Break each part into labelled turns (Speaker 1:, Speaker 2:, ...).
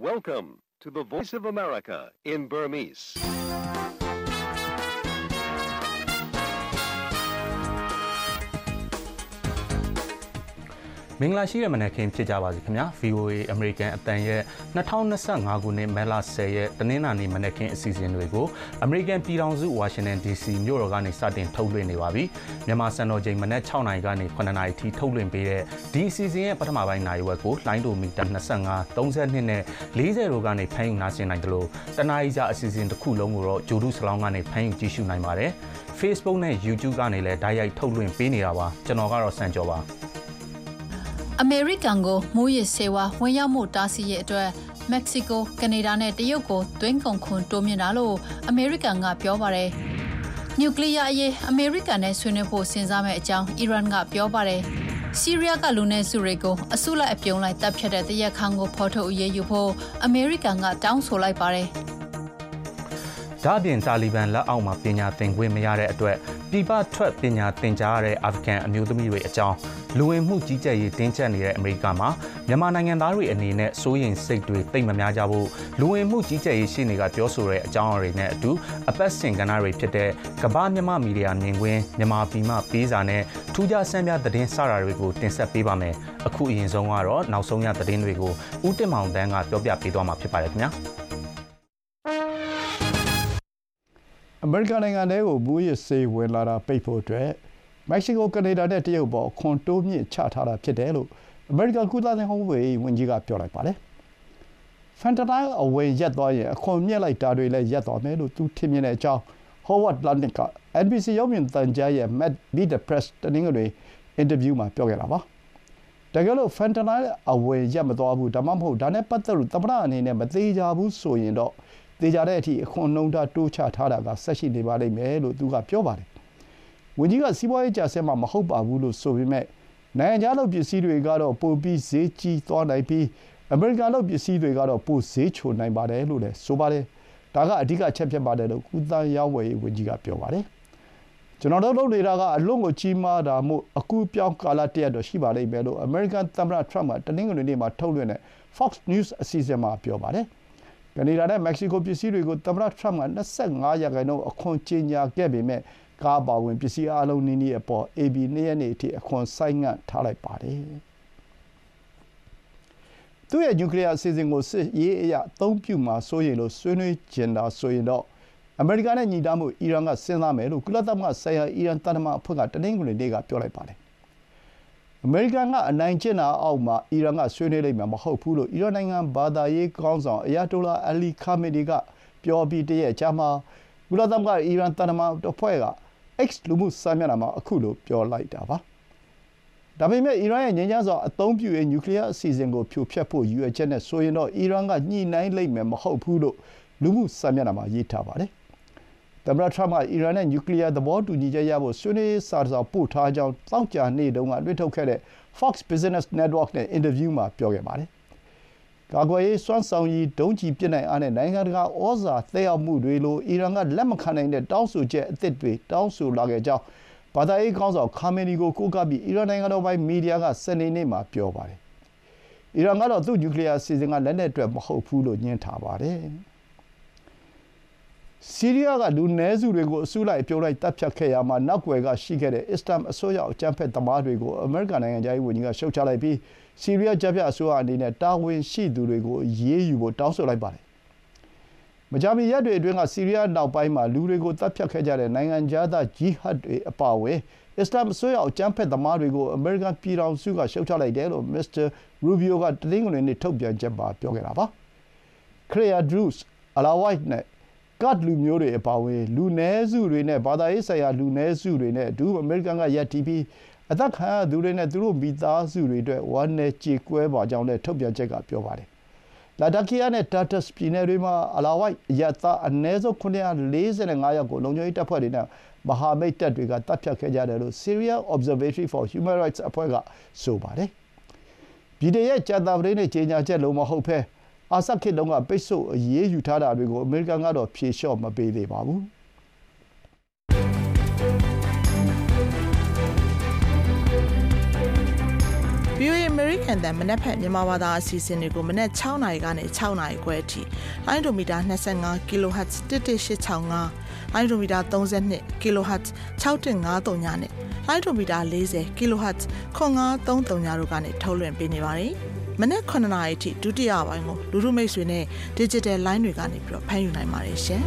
Speaker 1: Welcome to the Voice of America in Burmese.
Speaker 2: ။မင်္ဂလာရှိတဲ့မနက်ခင်းဖြစ်ကြပါစေခင်ဗျာ VOA American အတန်ရဲ့2025ခုနှစ်မဲလ10ရက်တနင်္လာနေ့မနက်ခင်းအစီအစဉ်တွေကို American ပြည်ထောင်စု Washington DC မြို့တော်ကနေစတင်ထုတ်လွှင့်နေပါပြီ။မြန်မာစံတော်ချိန်မနက်6နာရီကနေ9နာရီထိထုတ်လွှင့်ပေးတဲ့ဒီအစီအစဉ်ရဲ့ပထမပိုင်းနိုင်ဝက်ကိုလိုင်းဒိုမီတာ25 32နဲ့40တို့ကနေဖမ်းယူနားဆင်နိုင်တယ်လို့တနားရီစာအစီအစဉ်တစ်ခုလုံးကိုတော့ဂျိုဒုစလောင်းကနေဖမ်းယူကြည့်ရှုနိုင်ပါတယ်။ Facebook နဲ့ YouTube ကနေလည်းဓာတ်ရိုက်ထုတ်လွှင့်ပေးနေတာပါ။ကျွန်တော်ကတော့စံကျော်ပါ။
Speaker 3: အမေရိကန်ကိုမူရစ်ဆေးဝါးဝင်ရောက်မှုတားဆီးရေးအတွက်မက္ကဆီကို၊ကနေဒါနဲ့တရုတ်ကိုသွင်းကုန်ခွန်တိုးမြှင့်တာလို့အမေရိကန်ကပြောပါတယ်။နျူကလ িয়ার အရေးအမေရိကန်နဲ့ဆွေးနွေးဖို့စဉ်းစားမယ့်အကြောင်းအီရန်ကပြောပါတယ်။ဆီးရီးယားကလူနည်းစုတွေကိုအစုလိုက်အပြုံလိုက်တပ်ဖြတ်တဲ့တရားခံကိုဖော်ထုတ်အရေးယူဖို့အမေရိကန်ကတောင်းဆိုလိုက်ပါတယ်။
Speaker 2: ဒါ့အပြင်တာလီဘန်လက်အောက်မှာပညာသင်ခွင့်မရတဲ့အတွက်ပြည်ပထွက်ပညာသင်ကြားရတဲ့အာဖဂန်အမျိုးသမီးတွေအကြောင်းလူဝင်မှုကြီးကြပ်ရေးတင်းကျပ်နေတဲ့အမေရိကန်မှာမြန်မာနိုင်ငံသားတွေအနေနဲ့စိုးရိမ်စိတ်တွေတိတ်မများကြဖို့လူဝင်မှုကြီးကြပ်ရေးရှင်းတွေကပြောဆိုတဲ့အကြောင်းအရာတွေနဲ့အတူအပတ်စဉ်ကဏ္ဍတွေဖြစ်တဲ့ကမ္ဘာမြန်မာမီဒီယာမြင်ကွင်းမြန်မာပြည်မှပေးစာနဲ့ထူးခြားဆန်းပြသတင်းစတာတွေကိုတင်ဆက်ပေးပါမယ်။အခုအရင်ဆုံးကတော့နောက်ဆုံးရသတင်းတွေကိုဦးတင်မောင်တန်းကပြောပြပေးသွားမှာဖြစ်ပါတယ်ခင်ဗျာ။
Speaker 4: အမေရိကန်နိုင်ငံထဲကိုမူရစ်ဆေးဝင်လာတာပိတ်ဖို့အတွက်မက္ကဆီကို၊ကနေဒါနဲ့တရုတ်ပေါ်ခွန်တိုးမြင့်ချထားတာဖြစ်တယ်လို့အမေရိကန်ကုသရေးဝန်ကြီးကပြောလိုက်ပါတယ်။ဖန်တနိုင်းအဝင်ရပ်သွားရင်အခွန်မြင့်လိုက်တာတွေလည်းရပ်သွားမယ်လို့သူထင်မြင်တဲ့အကြောင်း Howard Lutnick က NBC ရုပ်မြင်သံကြားရဲ့ Meet the Press တနင်္ဂနွေအင်တာဗျူးမှာပြောခဲ့တာပါ။တကယ်လို့ဖန်တနိုင်းအဝင်ရပ်မသွားဘူးဒါမှမဟုတ်ဒါနဲ့ပတ်သက်လို့သမ္မတအနေနဲ့မသေးကြဘူးဆိုရင်တော့သေချာတဲ့အထိအခွန်နှုန်းထားတိုးချထားတာကဆက်ရှိနေပါလိမ့်မယ်လို့သူကပြောပါတယ်။ဝန်ကြီးကစီးပွားရေးကျဆင်းမှာမဟုတ်ပါဘူးလို့ဆိုပေမဲ့နိုင်ငံခြားလုပ်ပစ္စည်းတွေကတော့ပိုပြီးဈေးကြီးသွားနိုင်ပြီးအမေရိကန်လုပ်ပစ္စည်းတွေကတော့ပိုဈေးချိုနိုင်ပါတယ်လို့လည်းဆိုပါတယ်။ဒါကအဓိကအချက်ဖြစ်ပါတယ်လို့ကုသရေးဝန်ကြီးကပြောပါတယ်။ကျွန်တော်တို့လုပ်နေတာကအလွန်ကိုကြီးမားတာမို့အကူပြောင်းကာလတရက်တော့ရှိပါလိမ့်မယ်လို့အမေရိကန်သမ္မတထရမ့်ကတနင်္ဂနွေနေ့မှာထုတ်လွှင့်တဲ့ Fox News အစီအစဉ်မှာပြောပါတယ်။ကနေဒါနဲ့မက္ကဆီကိုပစ္စည်းတွေကိုသမ္မတထရမ့်က25%အခွန်ကြေညာခဲ့ပေမဲ့ကားပါဝင်ပစ္စည်းအလုံးနီးနီးအပေါ် AB 2 ရက်နေ့အထိအခွန်ဆိုင်းငံ့ထားလိုက်ပါတယ်။သူ့ရဲ့နျူကလ িয়ার အစီအစဉ်ကိုစစ်ရေးအရအသုံးပြုမှာစိုးရိမ်လို့ဆွေးနွေးချင်တာဆိုရင်တော့အမေရိကန်နဲ့ညီတာမှုအီရန်ကစဉ်းစားမယ်လို့ကုလသမဂ္ဂဆိုင်ရာအီရန်သံတမန်အဖွဲ့ကတနင်္ဂနွေနေ့ကပြောလိုက်ပါတယ်။အမေရိကန်ကအနိုင်ကျင့်တာအောက်မှာအီရန်ကဆွေးနွေးလိမ့်မယ်မဟုတ်ဘူးလို့အီရန်နိုင်ငံဘာသာရေးခေါင်းဆောင်အယာတိုလာအလီခါမီနီကပြောပြီးတရက်ကြာမှကုလသမဂ္ဂအီရန်သံတမန်အဖွဲ့က X လူမှုစာမျက်နှာမှာအခုလိုပြောလိုက်တာပါ။ဒါပေမဲ့အီရန်ရဲ့ငြိမ်းချမ်းစွာအသုံးပြုရေးနျူကလ িয়ার အစီအစဉ်ကိုဖြိုဖျက်ဖို့ရည်ရွယ်ချက်နဲ့ဆိုရင်တော့အီရန်ကညှိနှိုင်းလိမ့်မယ်မဟုတ်ဘူးလို့လူမှုစာမျက်နှာမှာရေးထားပါတယ်။သမ္မတထရမ့်ကအီရန်နဲ့နျူကလ িয়ার သဘောတူညီချက်ရဖို့ဆွေးနွေးစာတစ်စောင်ပို့ထားကြောင်းသောကြာနေ့တုန်းကလွှင့်ထုတ်ခဲ့တဲ့ Fox Business Network နဲ့အင်တာဗျူးမှာပြောခဲ့ပါတယ်။ကာကွယ်ရေးစွမ်းဆောင်ရည်ဒုံးကျည်ပစ်နိုင်အားနဲ့နိုင်ငံတကာဩဇာသက်ရောက်မှုတွေလိုအီရန်ကလက်မခံနိုင်တဲ့တောင်းဆိုချက်အသစ်တွေတောင်းဆိုလာခဲ့ကြောင်းဘာသာရေးခေါင်းဆောင်ခါမီနီကိုကိုးကားပြီးအီရန်နိုင်ငံတော်ပိုင်မီဒီယာကစနေနေ့မှာပြောပါတယ်။အီရန်ကတော့သူ့နျူကလ িয়ার အစီအစဉ်ကလက်နက်အတွက်မဟုတ်ဘူးလို့ညွှန်းထားပါတယ်။ဆီးရီးယားကလူနည်းစုတွေကိုအစုလိုက်အပြုံလိုက်တပ်ဖြတ်ခဲ့ရမှာနောက်ွယ်ကရှိခဲ့တဲ့အစ္စလာမ်အစိုးရအကြမ်းဖက်သမားတွေကိုအမေရိကန်နိုင်ငံခြားရေးဝန်ကြီးကရှုတ်ချလိုက်ပြီးဆီးရီးယားကြားဖြတ်အစိုးရအနေနဲ့တာဝန်ရှိသူတွေကိုအရေးယူဖို့တောင်းဆိုလိုက်ပါတယ်။မကြာမီရက်တွေအတွင်းကဆီးရီးယားနောက်ပိုင်းမှာလူတွေကိုတပ်ဖြတ်ခဲ့ကြတဲ့နိုင်ငံခြားသားဂျီဟတ်တွေအပါအဝင်အစ္စလာမ်အစိုးရအကြမ်းဖက်သမားတွေကိုအမေရိကန်ပြည်ထောင်စုကရှုတ်ချလိုက်တယ်လို့မစ္စတာရူဘီယိုကတနင်္ဂနွေနေ့ထုတ်ပြန်ချက်မှာပြောခဲ့တာပါ။ခရီယာဒရုစ်အလာဝိုက်နဲ့ကတ်လူမျိုးတွေအပါအဝင်လူနည်းစုတွေနဲ့ဘာသာရေးဆိုင်ရာလူနည်းစုတွေနဲ့အတူအမေရိကန်ကရပ်တည်ပြီးအသက်ခံရသူတွေနဲ့သူတို့မိသားစုတွေအတွက်ဝမ်းနည်းကြေကွဲပါကြောင်းလည်းထုတ်ပြန်ချက်ကပြောပါတယ်။လာဒါကီယာနဲ့တာတက်စ်ပြည်နယ်တွေမှာအလာဝိုက်အရပ်သားအနည်းဆုံး945ယောက်ကိုလုံခြုံရေးတပ်ဖွဲ့တွေနဲ့မဟာမိတ်တပ်တွေကတပ်ဖြတ်ခဲ့ကြတယ်လို့ Syria Observatory for Human Rights အဖွဲ့ကဆိုပါတယ်။ပြည်ရဲ့ကြာသပတေးနေ့ကြေညာချက်လုံးမဟုတ်ဘဲအာဆတ်ခေတ်တုန်းကပိတ်ဆို့အရေးယူထားတာတွေကိုအမေရိကန်ကတော့ဖြေလျှော့မပေးသေးပါဘူး
Speaker 3: ။ VOA
Speaker 5: American တန်မနက်ဖြန်မြန်မာဘာသာအစီအစဉ်တွေကိုမနက်6နာရီကနေ6နာရီခွဲအထိလိုင်းဒိုမီတာ25 kHz 11865လိုင်းဒိုမီတာ32 kHz 6153ညနဲ့လိုင်းဒိုမီတာ40 kHz 9533ညတို့ကနေထုတ်လွှင့်ပေးနေပါတယ်မနက်9နာရီအထိဒုတိယပိုင်းကိုလူထုမိတ်ဆွေနဲ့ digital line တွေကနေပြီးတော့ဖမ်းယူနိုင်ပါတယ်ရှင်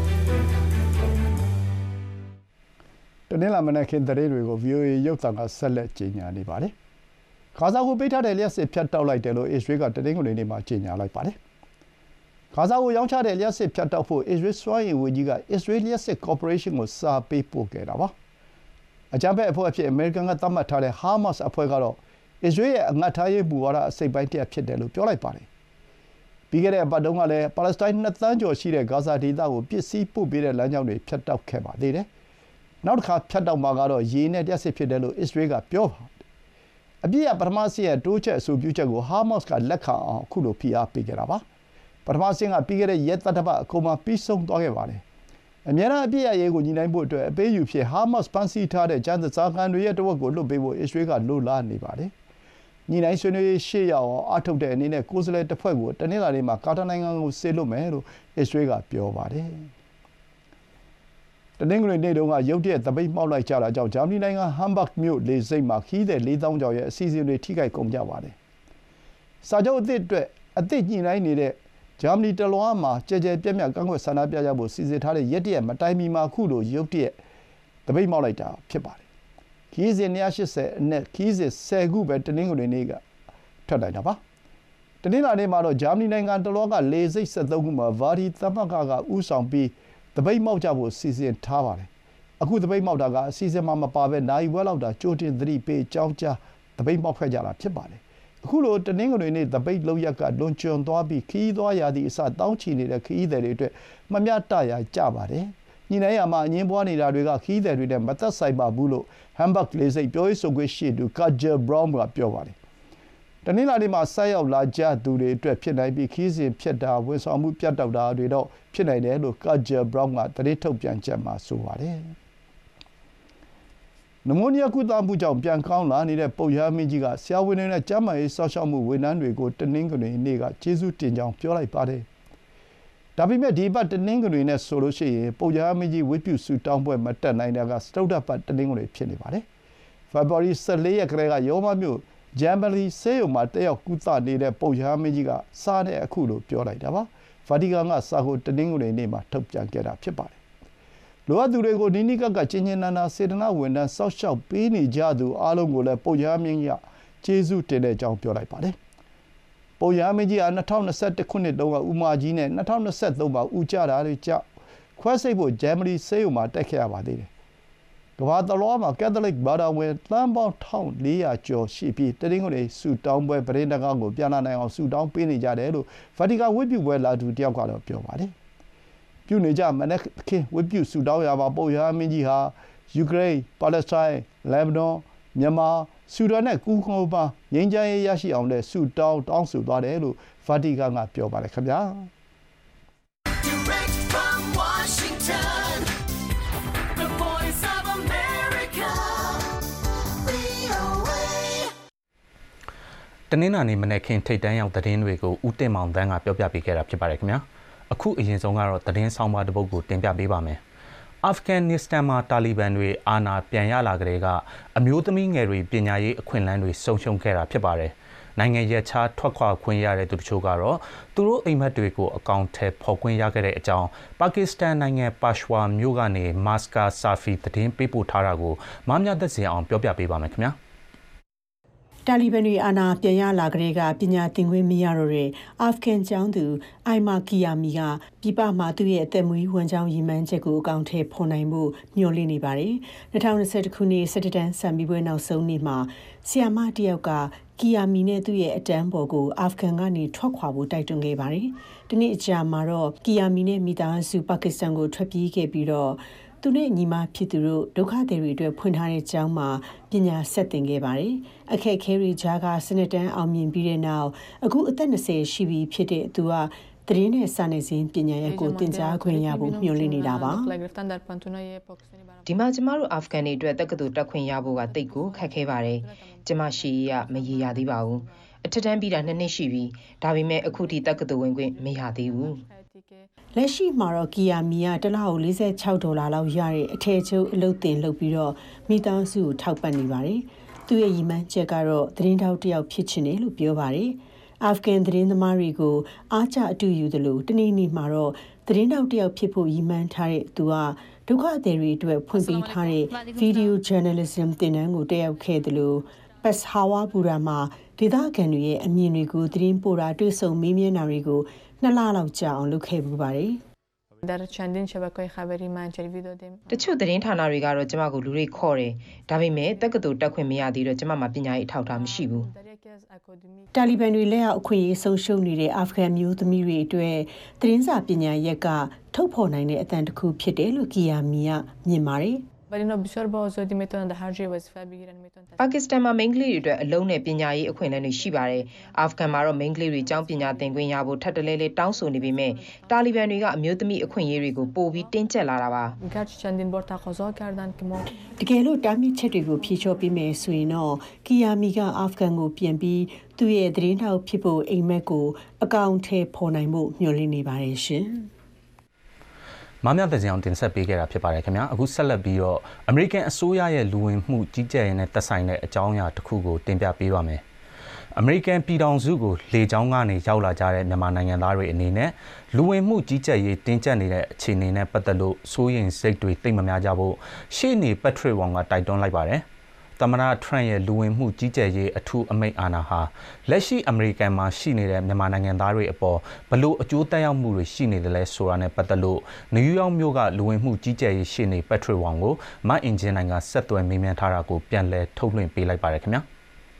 Speaker 4: တနင်္လာမနက်ခင်းသတင်းတွေကို VOA ရုပ်သံကဆက်လက်ကြေညာနေပါတယ်။ဂါဇာကိုပိတ်ထားတဲ့လျှပ်စစ်ဖြတ်တောက်လိုက်တယ်လို့အစ္စရေးကတနင်္ဂနွေနေ့မှာကြေညာလိုက်ပါတယ်။ဂါဇာကိုရောင်းချတဲ့လျှပ်စစ်ဖြတ်တောက်ဖို့အစ္စရေးစွမ်းအင်ဝန်ကြီးကအစ္စရေးလျှပ်စစ်ကော်ပိုရေးရှင်းကိုစာပေးပို့ခဲ့တာပါ။အကြမ်းဖက်အဖွဲ့အဖြစ်အမေရိကန်ကသတ်မှတ်ထားတဲ့ဟာမတ်စ်အဖွဲ့ကတော့အစ္စရေးရဲ့အငတ်ထားရေးမူဝါဒအစိတ်ပိုင်းတစ်ရပ်ဖြစ်တယ်လို့ပြောလိုက်ပါတယ်။ပြီးခဲ့တဲ့အပတ်တုန်းကလည်းပါလက်စတိုင်း2 သန်းကျော်ရှိတဲ့ဂါဇာဒေသကိုပစ္စည်းပို့ပေးတဲ့လမ်းကြောင်းတွေဖြတ်တောက်ခဲ့ပါသေးတယ်။နောက်တစ်ခါဖြတ်တောက်မှာကတော့ရေနဲ့လျှပ်စစ်ဖြစ်တယ်လို့အစ္စရေးကပြောပါတယ်။အပြည့်အပထမဆင့်ရဲ့တိုးချက်အဆိုပြုချက်ကိုဟာမတ်စ်ကလက်ခံအောင်အခုလိုဖိအားပေးခဲ့တာပါ။ပထမဆင့်ကပြီးခဲ့တဲ့ရက်သတ္တပတ်အကုန်မှာပြီးဆုံးသွားခဲ့ပါတယ်။အများအားအပြည့်အရေးကိုညီနိုင်ဖို့အတွက်အပေးယူဖြစ်ဟာမတ်စ်ဖန်စီထားတဲ့ကျန်းစာကန်တွေရဲ့တဝက်ကိုလွတ်ပေးဖို့အစ္စရေးကလိုလားနေပါတယ်။ညီနိုင်ဆွေးနွေးရှေ့ရောက်အောင်အားထုတ်တဲ့အနေနဲ့ကိုယ်စားလှယ်တစ်ဖွဲ့ကိုတနင်္လာနေ့မှာကာတာနိုင်ငံကိုဆေလွတ်မယ်လို့အစ္စရေးကပြောပါတယ်။တနင်္ဂနွေနေ့တုန်းကရုတ်တရက်သပိတ်မှောက်လိုက်ကြတာကြောင့်ဂျာမနီနိုင်ငံဟမ်ဘတ်မြို့လေဆိပ်မှာခရီးသည် 4,000 ကျော်ရဲ့အစီအစဉ်တွေထိခိုက်ကုန်ကြပါတယ်။စာချုပ်အသစ်အတွက်အသစ်ညှိနှိုင်းနေတဲ့ဂျာမနီတလွှားမှာကြဲကြဲပြန့်ပြန့်ကန့်ကွက်ဆန္ဒပြကြဖို့စီစဉ်ထားတဲ့ရက်တရက်မတိုင်မီမှာအခုလိုရုတ်တရက်သပိတ်မှောက်လိုက်တာဖြစ်ပါတယ်။ခရီးစဉ်280အနက်ခရီးစဉ်10ခုပဲတနင်္ဂနွေနေ့ကထွက်လိုက်တာပါ။တနင်္လာနေ့မှာတော့ဂျာမနီနိုင်ငံတလွှားကလေဆိပ်73ခုမှာဗာဒီသမဂ္ဂကဥဆောင်ပြီးသပိတ်မှောက်ကြဖို့စီစဉ်ထားပါတယ်။အခုသပိတ်မှောက်တာကအစီအစဉ်မှာမပါဘဲနိုင်ဝဲလောက်တာကြိုတင်သတိပေးကြောင်းကြားသပိတ်မှောက်ခဲ့ကြတာဖြစ်ပါတယ်။အခုလိုတနင်္ဂနွေနေ့သပိတ်လုပ်ရက်ကလွန်ကျွံသွားပြီးခီးသွားရာသည့်အစတောင်းချီနေတဲ့ခီးသည်တွေအတွက်မမျှတရာကြပါတယ်။ညီနိုင်ရမှာအငင်းပွားနေတာတွေကခီးသည်တွေနဲ့မသက်ဆိုင်ပါဘူးလို့ဟမ်ဘတ်လေဆိပ်ပြောရေးဆိုခွင့်ရှိသူကာဂျာဘရောင်းကပြောပါတယ်။တနင်္လာနေ့မှာဆက်ရောက်လာကြသူတွေအတွက်ဖြစ်နိုင်ပြီးခီးစဉ်ဖြစ်တာဝန်ဆောင်မှုပြတ်တောက်တာတွေတော့ဖြစ်နိုင်တယ်လို့ကာဂျာဘရောင်းကသတင်းထုတ်ပြန်ချက်မှာဆိုပါတယ်။နမိုးနီးယားကုသမှုကြောင့်ပြန်ကောင်းလာနေတဲ့ပုပ်ရဟန်းမင်းကြီးကဆရာဝန်တွေနဲ့ကျန်းမာရေးစောင့်ရှောက်မှုဝန်ထမ်းတွေကိုတနင်္ဂနွေနေ့ကကျေးဇူးတင်ကြောင်းပြောလိုက်ပါတယ်။ဒါပေမဲ့ဒီပတ်တနင်္ဂနွေနဲ့ဆိုလို့ရှိရင်ပုပ်ရဟန်းမင်းကြီးဝတ်ပြုဆုတောင်းပွဲမတက်နိုင်တာကစတုတ္ထပတ်တနင်္ဂနွေဖြစ်နေပါတယ်။ဖေဖော်ဝါရီ14ရက်ကလေးကရောမမြို့ဂျမ်ဘလီဆေးရုံမှာတက်ရောက်ကုသနေတဲ့ပုပ်ရဟန်းမင်းကြီးကစာနဲ့အခုလိုပြောလိုက်တာပါ။ဗာတီကန်ကစာကိုတနင်္ဂနွေနေ့မှာထုတ်ပြန်ခဲ့တာဖြစ်ပါတယ်။လိုအပ်သူတွေကိုနီးနီးကပ်ကပ်ကျဉ်းကျဉ်းနာနာစေတနာဝန်ထမ်းစောင့်ရှောက်ပေးနေကြသူအားလုံးကိုလည်းပုပ်ရဟန်းမင်းကြီးကကျေးဇူးတင်တဲ့အကြောင်းပြောလိုက်ပါတယ်။ပုပ်ရဟန်းမင်းကြီးက2021ခုနှစ်တုန်းကဥမာကြီးနဲ့2023မှာဥကြတာတွေကြောင့်ခွဲစိတ်ဖို့ဂျမ်ဘလီဆေးရုံမှာတက်ခဲ့ရပါသေးတယ်။ကမ္ဘာတလွှားမှာကက်သလစ်ဘာသာဝင်သန်းပေါင်း1400ကျော်ရှိပြီးတနင်္ဂနွေဆုတောင်းပွဲပရိသတ်ကိုပြန်လာနိုင်အောင်ဆုတောင်းပေးနေကြတယ်လို့ဗာတီကန်ဝတ်ပြုပွဲလာသူတယောက်ကတော့ပြောပါတယ်။ပြုနေကြမနက်ခင်းဝတ်ပြုဆုတောင်းရမှာပုပ်ရဟန်းမင်းကြီးဟာယူကရိန်း၊ပါလက်စတိုင်း၊လက်ဘနွန်၊မြန်မာ၊ဆူဒန်နဲ့ကူကွန်ပါငြိမ်းချမ်းရေးရရှိအောင်လည်းဆုတောင်းဆိုသွားတယ်လို့ဗာတီကန်ကပြောပါတယ်ခင်ဗျာ။
Speaker 6: Direct from Washington, the voice of America, VOA.
Speaker 2: တနင်္လာနေ့မနက်ခင်းထိပ်တန်းရောက်သတင်းတွေကိုဦးတင်မောင်တန်းကပြောပြပေးခဲ့တာဖြစ်ပါတယ်ခင်ဗျာအခုအရင်ဆုံးကတော့သတင်းဆောင်ပါတစ်ပုဒ်ကိုတင်ပြပေးပါမယ်အာဖဂန်နစ္စတန်မှာတာလီဘန်တွေအာဏာပြန်ရလာကြတဲ့ကအမျိုးသမီးငယ်တွေပညာရေးအခွင့်အလမ်းတွေဆုံးရှုံးခဲ့တာဖြစ်ပါတယ်နိုင်ငံရဲ့ခြားထွက်ခွာခွင့်ရတဲ့သူတို့ကတော့သူတို့အိမ်မက်တွေကိုအကောင့်ထဲပေါ်ခွင့်ရခဲ့တဲ့အကြောင်းပါကစ္စတန်နိုင်ငံပါရှ်ဝါမြို့ကနေမာစကာဆာဖီသတင်းပေးပို့ထားတာကိုမမြသက်စင်အောင်ပြောပြပေးပါမယ်ခင်ဗျာ
Speaker 7: တာလီဘန်တွေအာဏာပြန်ရလာကြတဲ့ကပညာသင်ခွင့်မရတော့တဲ့အာဖဂန်ကျောင်းသူအိုင်မာကီယာမီကပြည်ပမှာသူ့ရဲ့အသက်မွေးဝန်ကြောင်းရည်မှန်းချက်ကိုအကောင့်ထဲပေါ်နိုင်မှုမျှော်လင့်နေပါတယ်2021ခုနှစ်17တန်းစံပြီးပွဲနောက်ဆုံးနေ့မှာဆီယာမတယောက်ကကီယာမီနဲ့သူ့ရဲ့အတန်းပေါ်ကိုအာဖဂန်ကနေထွက်ခွာဖို့တိုက်တွန်းခဲ့ပါတယ်ဒီနေ့အကြာမှာတော့ကီယာမီနဲ့မိသားစုပါကစ္စတန်ကိုထွက်ပြေးခဲ့ပြီးတော့သူနဲ့ညီမဖြစ်သူတို့ဒုက္ခသည်တွေအတွက်ဖွင့်ထားတဲ့ကျောင်းမှာပညာဆက်သင်ခဲ့ပါတယ်။အခက်အခဲတွေကြားကစနစ်တန်းအောင်မြင်ပြီးတဲ့နောက်အခုအသက်20ရှိပြီဖြစ်တဲ့သူကသတင်းနဲ့စာနယ်ဇင်းပညာရပ်ကိုသင်ကြားခွင့်ရဖို့မျှော်လင့်နေတာပါ။
Speaker 8: ဒီမှာကျမတို့အာဖဂန်တွေအတွက်တက္ကသိုလ်တက်ခွင့်ရဖို့ကတိတ်ကိုခက်ခဲပါတယ်။ကျမရှိရမရေရသေးပါဘူး။အထက်တန်းပြီးတာ2နှစ်ရှိပြီဒါပေမဲ့အခုထိတက္ကသိုလ်ဝင်ခွင့်မရသေးဘူး
Speaker 7: လက်ရှိမှာတော့ကီယာမီကတစ်လကို$46လောက်ရတဲ့အထည်ချုပ်အလုပ်တင်လုပ်ပြီးတော့မိသားစုကိုထောက်ပံ့နေပါတယ်သူ့ရဲ့ရည်မှန်းချက်ကတော့သတင်းထောက်တစ်ယောက်ဖြစ်ချင်တယ်လို့ပြောပါတယ်အာဖဂန်သတင်းသမားတွေကိုအားကျအတူယူသလိုတနေ့နေ့မှာတော့သတင်းထောက်တစ်ယောက်ဖြစ်ဖို့ရည်မှန်းထားတဲ့သူကဒုက္ခသည်တွေအတွက်ဖွင့်ပေးထားတဲ့ Video Journalism သင်တန်းကိုတက်ရောက်ခဲ့တယ်လို့ပတ်ဟာဝါဘူရာမှာဒေသခံတွေရဲ့အမြင်တွေကိုသတင်းပို့တာတွေ့ဆုံမေးမြန်းတာတွေကို2လလောက်ကြာအောင်လုပ်ခဲ့ပူပါတယ်
Speaker 8: တချို့သတင်းဌာနတွေကတော့ကျမကိုလူတွေခေါ်တယ်ဒါပေမဲ့တက္ကသိုလ်တက်ခွင့်မရသေးတော့ကျမမှာပညာရေးအထောက်အထားမရှိဘူး
Speaker 7: တာလီဘန်တွေလက်အောက်အခွင့်အရေးဆုံးရှုံးနေတဲ့အာဖဂန်မျိုးသမီးတွေအတွက်သတင်းစာပညာရက်ကထုတ်ဖော်နိုင်တဲ့အသံတစ်ခုဖြစ်တယ်လို့ကီယာမီကမြင်ပါတယ်
Speaker 8: ပါကစ္စတန်မှာမိန်းကလေးတွေအတွက်အလုံးနဲ့ပညာရေးအခွင့်အလမ်းတွေရှိပါတယ်အာဖဂန်မှာတော့မိန်းကလေးတွေကျောင်းပညာသင်ခွင့်ရဖို့ထပ်တလဲလဲတောင်းဆိုနေပေမဲ့တာလီဘန်တွေကအမျိုးသမီးအခွင့်အရေးတွေကိုပိုပြီးတင်းကျပ်လာတာပါ
Speaker 7: တကယ်လို့တားမြစ်ချက်တွေကိုဖြေလျှော့ပေးမယ်ဆိုရင်တော့ကီယာမီကအာဖဂန်ကိုပြန်ပြီးသူ့ရဲ့သတင်းထောက်ဖြစ်ဖို့အိမ်မက်ကိုအကောင့်ထဲပေါ်နိုင်ဖို့မျှော်လင့်နေပါတယ်ရှင်
Speaker 2: မမြတဲ့ကြောင်တင်ဆက်ပေးခဲ့တာဖြစ်ပါတယ်ခင်ဗျာအခုဆက်လက်ပြီးတော့အမေရိကန်အစိုးရရဲ့လူဝင်မှုကြီးကြပ်ရေးနဲ့သက်ဆိုင်တဲ့အကြောင်းအရာတစ်ခုကိုတင်ပြပေးပါမယ်အမေရိကန်ပြည်ထောင်စုကိုလေကြောင်းကနေရောက်လာကြတဲ့မြန်မာနိုင်ငံသားတွေအနေနဲ့လူဝင်မှုကြီးကြပ်ရေးတင်းကျပ်နေတဲ့အခြေအနေနဲ့ပတ်သက်လို့စိုးရိမ်စိတ်တွေတိတ်မများကြဖို့ရှေ့နေပတ်ထရစ်ဝမ်ကတိုက်တွန်းလိုက်ပါတယ်သမ္မတထရန့်ရဲ့လူဝင်မှုကြီးကြပ်ရေးအထူးအမိန့်အာဏာဟာလက်ရှိအမေရိကန်မှာရှိနေတဲ့မြန်မာနိုင်ငံသားတွေအပေါ်ဘလို့အကျိုးသက်ရောက်မှုတွေရှိနေတယ်လဲဆိုတာနဲ့ပတ်သက်လို့နယူးယောက်မြို့ကလူဝင်မှုကြီးကြပ်ရေးရှေ့နေပတ်ထရစ်ဝမ်ကိုမအင်ဂျင်နိုင်ကဆက်သွယ်မေးမြန်းထားတာကိုပြန်လည်ထုတ်လွှင့်ပေးလိုက်ပါတယ်ခင်ဗျာ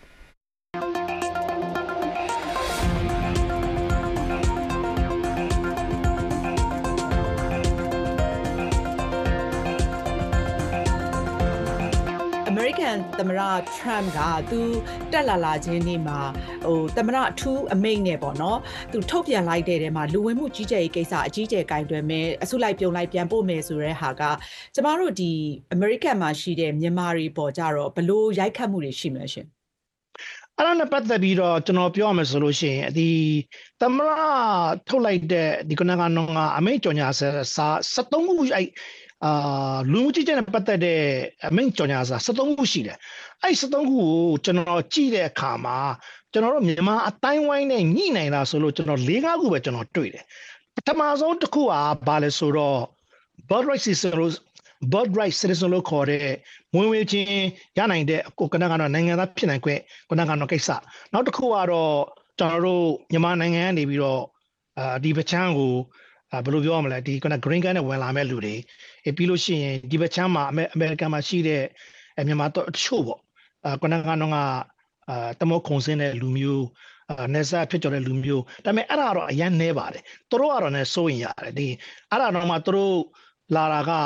Speaker 9: သမ္မတထရမ်ကသူတက်လာခြင်းနေ့မှာသမ္မတအထူးအမိန့်နဲ့ပေါ့နော်သူထုတ်ပြန်လိုက်တဲ့ထဲမှာလူဝင်မှုကြီးကြပ်ရေးကိစ္စအကြီးအကျယ်ကင်တွယ်မယ်အစုလိုက်ပြုံလိုက်ပြန်ပို့မယ်ဆိုတဲ့ဟာကကျမတို့ဒီအမေရိကန်မှာရှိတဲ့မြန်မာတွေပေါ်ကြတော့ဘလို့ရိုက်ခတ်မှုတွေရှိမလဲရှင်
Speaker 10: အဲ့ဒါနဲ့ပတ်သက်ပြီးတော့ကျွန်တော်ပြောရမယ်ဆိုလို့ရှိရင်ဒီသမ္မတထုတ်လိုက်တဲ့ဒီကနကအမိန့်ကြော်ညာစာ73ခုလူမှုကြီးကြပ်နဲ့ပတ်သက်တဲ့အမိန့်ကြော်ညာစာ73ခုရှိတယ်အဲ့73ခုကိုကျွန်တော်ကြည့်တဲ့အခါမှာကျွန်တော်တို့မြန်မာအတိုင်းဝိုင်းနဲ့ညှိနိုင်တာဆိုလို့ကျွန်တော်4-5ခုပဲကျွန်တော်တွေ့တယ်ပထမဆုံးတစ်ခုကဘာလဲဆိုတော့ bird right citizen လို့ခေါ်တဲ့ဝင်ဝေချင်းရနိုင်တဲ့ကနကတော့နိုင်ငံသားဖြစ်နိုင်ခွင့်ကနကတော့ကိစ္စနောက်တစ်ခုကတော့ကျွန်တော်တို့မြန်မာနိုင်ငံကနေပြီးတော့ဒီပချမ်းကိုဘယ်လိုပြောရမလဲဒီကန green card နဲ့ဝင်လာမဲ့လူတွေပြီးလို့ရှိရင်ဒီဘက်ချမ်းမှာအမေရိကန်မှာရှိတဲ့မြန်မာတချို့ပေါ့ကနကတော့တမောခုံစင်းတဲ့လူမျိုးနေစားဖြစ်ကြတဲ့လူမျိုးဒါပေမဲ့အဲ့ဒါတော့အရင်နဲပါတယ်သူတို့ကတော့လည်းစိုးရင်ရတယ်ဒီအဲ့ဒါတော့မှသူတို့လာတာက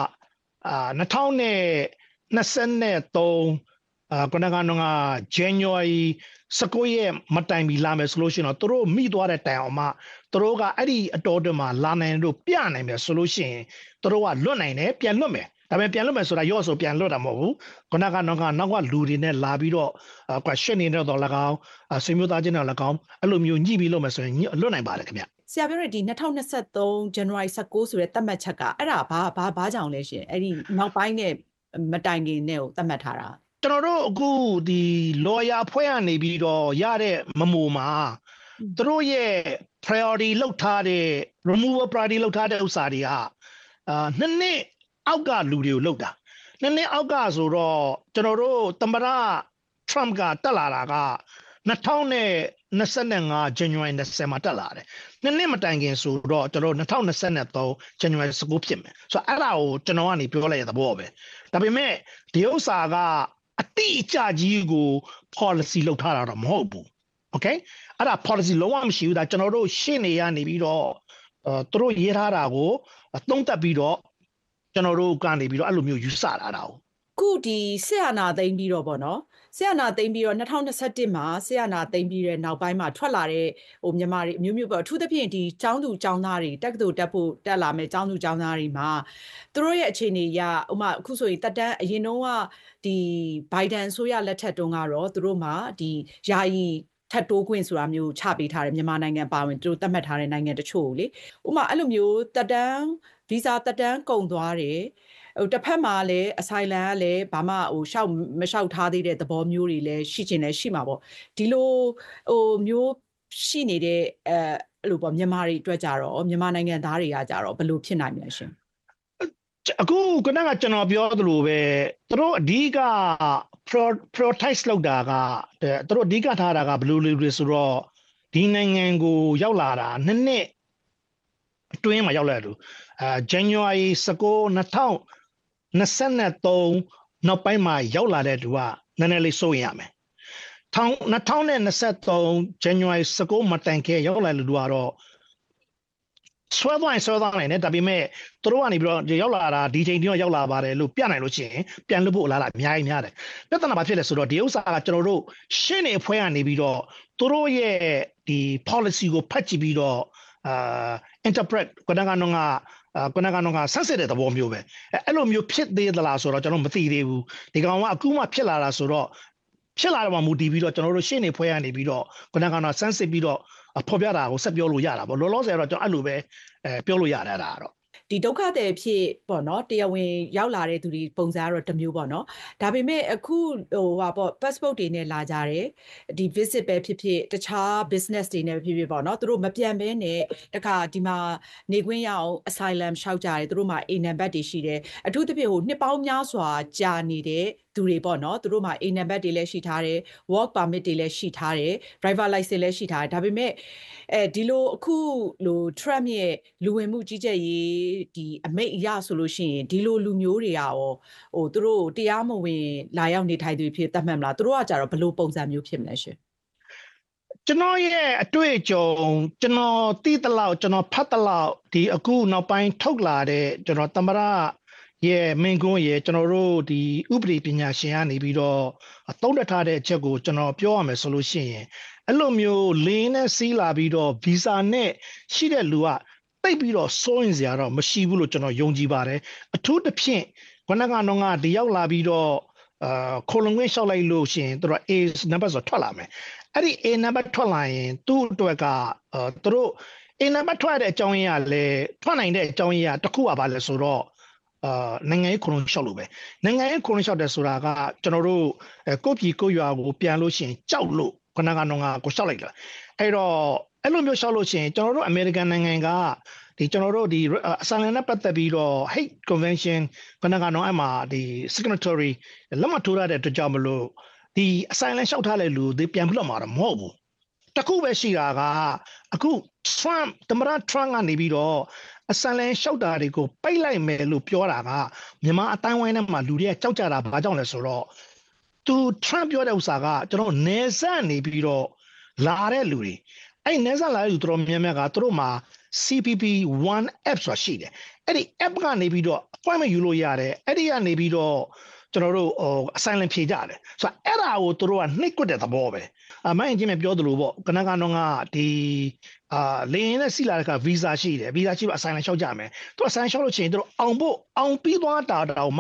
Speaker 10: 2023ကနကတော့ January 19ရက်မတိုင်မီလာမယ်ဆိုလို့ရှိရင်တော့သူတို့မိသွားတဲ့တိုင်အောင်မှသူတို့ကအဲ့ဒီအတော်တွင်မှာလာနိုင်လို့ပြနိုင်မယ်ဆိုလို့ရှိရင်သူတို့ကလွတ်နိုင်တယ်ပြန်လွတ်မယ်ဒါပေမဲ့ပြန်လွတ်မယ်ဆိုတာရော့ဆိုပြန်လွတ်တာမဟုတ်ဘူးခုနကတော့နောက်ကလူတွေနဲ့လာပြီးတော့question နေတော့၎င်းဆွေမျိုးသားချင်းတွေ၎င်းအဲ့လိုမျိုးညှိပြီးလုပ်မယ်ဆိုရင်လွတ်နိုင်ပါတယ်ခင်ဗျ
Speaker 9: ဆရာပြောတဲ့ဒီ2023 January 19ဆိုတဲ့သတ်မှတ်ချက်ကအဲ့ဒါဘာကြောင့်လဲရှင်အဲ့ဒီနောက်ပိုင်းနဲ့မတိုင်ခင်နဲ့ကိုသတ်မှတ်ထားတာ
Speaker 10: ကျွန်တော်တို့အခုဒီ lawyer ဖွဲ့ကနေပြီးတော့ရတဲ့မမိုမှာသူတို့ရဲ့ priority လောက်ထားတဲ့ removal priority လောက်ထားတဲ့ဥစ္စာတွေကနှစ်နှစ်အောက်ကလူတွေကိုလောက်တာနှစ်အောက်ကဆိုတော့ကျွန်တော်တို့သမ္မတ Trump ကတက်လာတာက2025 January 20မှာတက်လာတယ်နှစ်မတိုင်ခင်ဆိုတော့ကျွန်တော်2023 January 19ဖြစ်မယ်ဆိုတော့အဲ့ဒါကိုကျွန်တော်ကနေပြောလိုက်ရတဲ့ဘောပဲဒါပေမဲ့ဒီဥစ္စာကအတိအကျကြီးကို policy လောက်ထားတာတော့မဟုတ်ဘူး okay အဲ့ဒါ policy လုံးဝမရှိဘူးဒါကျွန်တော်တို့ရှင်းနေရနေပြီးတော့သူတို့ရေးထားတာကိုသုံးသပ်ပြီးတော့ကျွန်တော်တို့ကနေပြီးတော့အဲ့လိုမျိုးယူဆလာတာကို
Speaker 9: ခုဒီဆီယနာသိမ်းပြီးတော့ဗောနော်ဆီယနာသိမ်းပြီးတော့2021မှာဆီယနာသိမ်းပြီးတဲ့နောက်ပိုင်းမှာထွက်လာတဲ့မြန်မာတွေအမျိုးမျိုးပေါ့အထူးသဖြင့်ဒီចောင်းသူចောင်းသားတွေတက္ကသိုလ်တက်ဖို့တက်လာမဲ့ចောင်းသူចောင်းသားတွေမှာသူတို့ရဲ့အခြေအနေဥမာအခုဆိုရင်တက်တန်းအရင်တုန်းကဒီဘိုင်ဒန်ဆိုရလက်ထက်တုန်းကတော့သူတို့မှာဒီယာယီထပ်တိုးခွင့်ဆိုတာမျိုးချပေးထားတယ်မြန်မာနိုင်ငံပါဝင်သူတို့သတ်မှတ်ထားတဲ့နိုင်ငံတချို့ကိုလေဥပမာအဲ့လိုမျိုးတက်တန်းဗီဇာတက်တန်းကုန်သွားတယ်တစ်ဖက်မှာလည်း asylum ကလည်းဘာမှရှောက်မရှောက်ထားသေးတဲ့သဘောမျိုးတွေလည်းရှိချင်လည်းရှိမှာပေါ့ဒီလိုမျိုးရှိနေတဲ့အဲ့လိုပေါ့မြန်မာတွေအတွက်ကြတော့မြန်မာနိုင်ငံသားတွေကကြတော့ဘယ်လိုဖြစ်နိုင်မလဲရှင်
Speaker 10: အခုကနကကျွန်တော်ပြောသလိုပဲသူတို့အဓိက prioritize လုပ်တာကသူတို့အဓိကထားတာကဘယ်လိုလဲဆိုတော့ဒီနိုင်ငံကိုရောက်လာတာနှစ်အတွင်းမှာရောက်လာလို့January 19 2023နောက်ပိုင်းမှာရောက်လာတဲ့သူကနည်းနည်းလေးစိုးရင်ရမယ်2023 January 19မှာတန်ခဲရောက်လာလို့သူကတော့ဆွဲသွားနိုင်တယ်ဒါပေမဲ့သူတို့ကနေပြီးတော့ရောက်လာတာဒီချိန်တိရောက်လာပါတယ်လို့ပြနိုင်လို့ရှိရင်ပြန်လွတ်ဖို့အလားအလာအများကြီးများတယ်ပြဿနာဘာဖြစ်လဲဆိုတော့ဒီဥစ္စာကကျွန်တော်တို့ရှင်းနေဖွဲကနေပြီးတော့သူတို့ရဲ့ဒီ policy ကိုဖတ်ကြည့်ပြီးတော့interpret ကနကဆန်းစစ်တဲ့သဘောမျိုးပဲအဲ့လိုမျိုးဖြစ်သေးသလားဆိုတော့ကျွန်တော်မသိသေးဘူးဒီကောင်ကအခုမှဖြစ်လာတာဆိုတော့ဖြစ်လာတော့မှမူတည်ပြီးတော့ကျွန်တော်တို့ရှင်းနေဖွဲရနေပြီးတော့ကဆန်းစစ်ပြီးတော့ဖော်ပြတာကိုဆက်ပြောလို့ရတာပေါ့လောလောဆယ်တော့ကျွန်တော်အဲ့လိုပဲပြောလို့ရတယ်ဒါတော့
Speaker 9: ဒီဒုက္ခသည်ဖြစ်ပေါ့နော်တရားဝင်ရောက်လာတဲ့သူတွေပုံစံကတော့တစ်မျိုးပေါ့နော်ဒါပေမဲ့အခုပေါ့ passport တွေနဲ့လာကြတယ်ဒီ visit ပဲဖြစ်ဖြစ်တခြား business တွေနဲ့ဖြစ်ဖြစ်ပေါ့နော်သူတို့မပြန်ဘဲနဲ့တခါဒီမှာနေခွင့်ရအောင် asylum လျှောက်ကြတယ်သူတို့မှာ A number တွေရှိတယ်အထူးသဖြင့်နှစ်ပေါင်းများစွာကြာနေတဲ့သူတွေပေါ့နော်သူတို့မှာ A number တွေလည်းရှိထားတယ် work permit တွေလည်းရှိထားတယ် driver license လည်းရှိထားတယ်ဒါပေမဲ့ဒီလိုအခုလို Trump ရဲ့လူဝင်မှုကြီးကြပ်ရေးဒီအမိန့်အရဆိုလို့ရှိရင်ဒီလိုလူမျိုးတွေကရောသူတို့တရားမဝင်လာရောက်နေထိုင်သူဖြစ်တတ်မှတ်မလားသူတို့ကကြတော့ဘယ်လိုပုံစံမျိုးဖြစ်မလဲရှင်
Speaker 10: ကျွန်တော်ရဲ့အတွေ့အကြုံကျွန်တော်သိသလောက်ကျွန်တော်ဖတ်သလောက်ဒီအခုနောက်ပိုင်းထုတ်လာတဲ့ကျွန်တော်သမ္မတရဲ့မင်းကွန်းရဲ့ကျွန်တော်တို့ဒီဥပဒေပညာရှင်ကနေပြီးတော့သုံးသပ်ထားတဲ့အချက်ကိုကျွန်တော်ပြောရမယ်ဆိုလို့ရှိရင်အဲ့လိုမျိုးလင်းနဲ့စီးလာပြီးတော့ဗီဇာနဲ့ရှိတဲ့လူကတိတ်ပြီးတော့စိုးရင်စရာတော့မရှိဘူးလို့ကျွန်တော်ယုံကြည်ပါတယ်အထူးသဖြင့်ခုနကတော့ဒီရောက်လာပြီးတော့ခိုလုံငွေလျှောက်လိုက်လို့ရှိရင်သူတို့ A number ဆိုထွက်လာမယ်အဲ့ဒီ A number ထွက်လာရင်သူ့အတွက်ကသူတို့ A number ထွက်တဲ့အကြောင်းရင်းကလည်းထွက်နိုင်တဲ့အကြောင်းရင်းကတစ်ခုကဘာလဲဆိုတော့နိုင်ငံရေးခုံလျှောက်လို့ပဲနိုင်ငံရေးခုံလျှောက်တယ်ဆိုတာကကျွန်တော်တို့ကိုပြည်ကိုရွာကိုပြန်လို့ရှိရင်ကြောက်လို့ခုနကတော့ကိုလျှောက်လိုက်တာအဲ့တော့အဲ့လိုမျိုးလျှောက်လို့ရှိရင်ကျွန်တော်တို့အမေရိကန်နိုင်ငံကဒီကျွန်တော်တို့ဒီအစာလန်နဲ့ပတ်သက်ပြီးတော့ hate convention ခုနကတော့အဲ့မှာဒီ signatory လက်မှတ်ထိုးရတဲ့အတွက်ကြောင့်မလို့ဒီအစာလန်လျှောက်ထားတဲ့လူတွေပြန်ပြီးတော့မှာတော့မဟုတ်ဘူးတခုပဲရှိတာကအခု Trump သမ္မတ Trump ကနေပြီးတော့အစံလန်လျှောက်တာတွေကိုပိတ်လိုက်မယ်လို့ပြောတာကမြန်မာအတိုင်းဝိုင်းထဲမှာလူတွေကကြောက်ကြတာဘာကြောင့်လဲဆိုတော့သူ Trump ပြောတဲ့ဥစ္စာကကျွန်တော်နေဆက်နေပြီးတော့လာတဲ့လူတွေအဲ့နေဆက်လာတဲ့လူတို့များများကသူတို့မှာ CPP1 app ဆိုတာရှိတယ်အဲ့ဒီ app ကနေပြီးတော့ appointment ယူလို့ရတယ်အဲ့ဒီကနေပြီးတော့ကျွန်တော်တို့အစံလန်ဖြေကြတယ်ဆိုတော့အဲ့ဒါကိုသူတို့ကနှိပ်ကွက်တဲ့သဘောပဲမိုင်းအချင်းမြပြောသလိုပေါ့ကနကတော့ဒီလေရင်နဲ့စီလာတဲ့ကဗီဇာရှိတယ်ဗီဇာရှိလို့အဆိုင်လန်လျှောက်ကြမယ်သူအဆိုင်လျှောက်လို့ရှိရင်သူတို့အောင်ပြီးသွားတာတော့မှ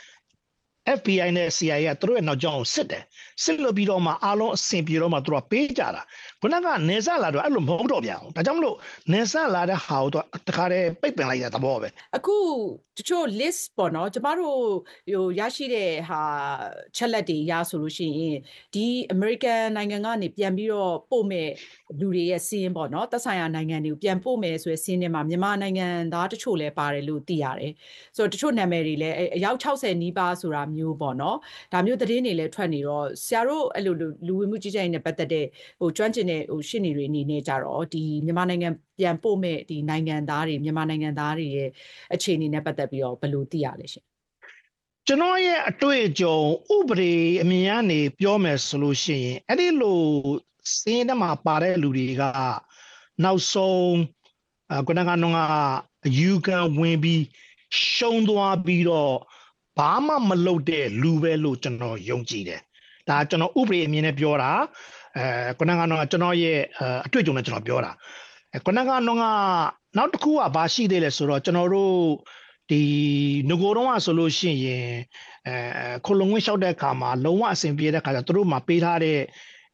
Speaker 10: FBI နဲ့ CIA ကသူတို့ရဲ့နောက်ကြောင်းကိုစစ်လို့ပြီးတော့မှအားလုံးအဆင်ပြေတော့မှသူတို့ကပေးကြတာခုနကနေဆက်လာတော့အဲ့လိုမဟုတ်တော့ပြန်အောင်ဒါကြောင့်မလို့နေဆက်လာတဲ့ဟာကိုသူတခါတည်းပိတ်ပင်လိုက်တဲ့သဘောပဲ
Speaker 9: အခုတချို့ list ပေါ့နော်ကျမတို့ရရှိတဲ့ဟာချက်လက်တွေရဆိုလို့ရှိရင်ဒီ American နိုင်ငံကနေပြန်ပြီးတော့ပို့မဲ့လူတွေရဲ့စီးရင်ပေါ့နော်သက်ဆိုင်ရာနိုင်ငံတွေကိုပြန်ပို့မယ်ဆိုတဲ့စီးရင်မှာမြန်မာနိုင်ငံသားတချို့လည်းပါတယ်လို့သိရတယ်ဆိုတော့တချို့နာမည်တွေလည်းအယောက်60နီးပါးဆိုတာမျိုးပေါ့နော်ဒါမျိုးသတင်းတွေလည်းထွက်နေတော့ဆရာတို့အဲ့လိုလူဝင်မှုကြီးကြပ်ရေးနဲ့ပတ်သက်တဲ့ကျွမ်းကျင်တဲ့ရှင်းနေတွေအနေနဲ့ကြတော့ဒီမြန်မာနိုင်ငံပြန်ပို့မဲ့ဒီနိုင်ငံသားတွေမြန်မာနိုင်ငံသားတွေရဲ့အခြေအနေနဲ့ပတ်သက်ပြီးတော့ဘယ်လိုသိရလဲရှင်
Speaker 10: ကျွန်တော်ရဲ့အတွေ့အကြုံဥပဒေအမြင်ကနေပြောမယ်ဆိုလို့ရှိရင်အဲ့ဒီလိုစင်းထဲမှာပါတဲ့လူတွေကနောက်ဆုံးခုနကအယူခံဝင်ပြီးရှုံးသွားပြီးတော့ဘာမှမလုပ်တဲ့လူပဲလို့ကျွန်တော်ယုံကြည်တယ်ဒါကျွန်တော်ဥပဒေအမြင်နဲ့ပြောတာခုနကတော့ကျွန်တော်ရဲ့အတွေ့အကြုံနဲ့ကျွန်တော်ပြောတာခုနကတော့နောက်တစ်ခုကဘာရှိသေးလဲဆိုတော့ကျွန်တော်တို့ဒီငကိုတော့ဆိုလို့ရှိရင်ခိုလုံငွေလျှောက်တဲ့အခါမှာလုံးဝအဆင်ပြေတဲ့အခါကျသူတို့မှာပေးထားတဲ့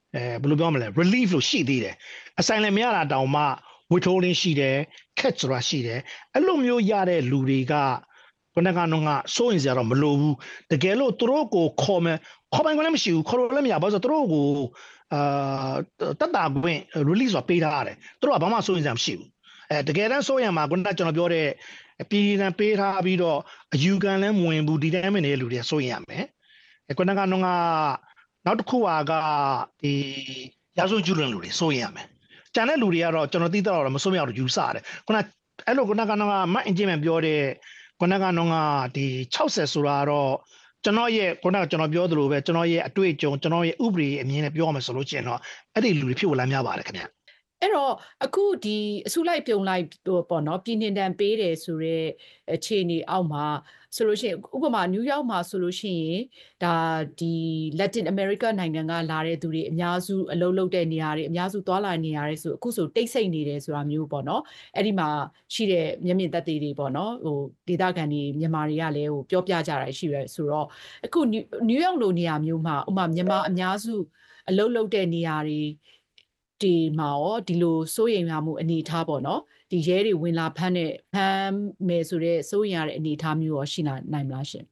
Speaker 10: ဘယ်လိုပြောမလဲ relief လို့ရှိသေးတယ်အဆိုင်လည်းမရတာတောင်မှ withholding ရှိတယ် catch ဆိုတာရှိတယ်အဲ့လိုမျိုးရတဲ့လူတွေကခုနကတော့စိုးရင်စရာတော့မလိုဘူးတကယ်လို့သူတို့ကိုခေါ်မယ်ခေါ်ပိုင်ခွင့်လည်းမရှိဘူးခေါ်လို့လည်းမရဘူးဆိုတော့သူတို့ကိုတတ်ခွင့် release ဆိုပေးထားရတယ်သူတို့ကဘာမှစိုးရင်စရာမရှိဘူးတကယ်တမ်းစိုးရင်မှာခုနကကျွန်တော်ပြောတဲ့ပြည်နံပေးထားပြီးတော့အယူခံလည်းမဝင်ဘူးဒီတိုင်းမနေတဲ့လူတွေစိုးရင်ရမယ်ခုနကတော့နောက်တစ်ခုကဒီရာဇဝတ်ကျူးလွန်လူတွေစိုးရင်ရမယ်ကျန်တဲ့လူတွေကတော့ကျွန်တော်သိတော့မစိုးရအောင်ယူဆတယ်ခုနအဲ့လိုခုနကတော့မတ်အင်ဂျင်မြန်ပြောတဲ့ခုနကတော့ဒီ60ဆိုတာတော့ကျွန်တော်ရဲ့ခုနကကျွန်တော်ပြောသလိုပဲကျွန်တော်ရဲ့အတွေ့အကြုံကျွန်တော်ရဲ့ဥပဒေအမြင်နဲ့ပြောရမယ်ဆိုလို့ရှိရင်တော့အဲ့ဒီလူတွေဖြစ်ဖို့လမ်းများပါတယ်ခင်ဗျ
Speaker 9: အဲ့တော့အခုဒီအစုလိုက်ပြုံလိုက်ပေါ့နော်ပြည်နှင်တန်ပေးတယ်ဆိုတော့အခြေအနေအောက်မှာဆိုလို့ရှိရင်ဥပမာနယူးယောက်မှာဆိုလို့ရှိရင်ဒါဒီ Latin America နိုင်ငံကလာတဲ့သူတွေအများစုအလုပ်လုပ်တဲ့နေရာတွေအများစုသွားလာနေရတယ်ဆိုအခုဆိုတိတ်ဆိတ်နေတယ်ဆိုတာမျိုးပေါ့နော်အဲ့ဒီမှာရှိတဲ့မျက်မြင်သက်သေတွေပေါ့နော်ဒေသခံတွေမြန်မာတွေကလည်းပြောပြကြတာရှိရဆိုတော့အခုနယူးယောက်လိုနေရာမျိုးမှာဥပမာမြန်မာအများစုအလုပ်လုပ်တဲ့နေရာတွေဒီမှာရောဒီလိုစိုးရိမ်ရမှုအနေအထားပေါ့နော်ဒီရဲတွေဝင်လာဖမ်းမယ်ဆိုတဲ့စိုးရိမ်ရတဲ့အနေအထားမျိုးရောရှိနိုင်မလားရှင်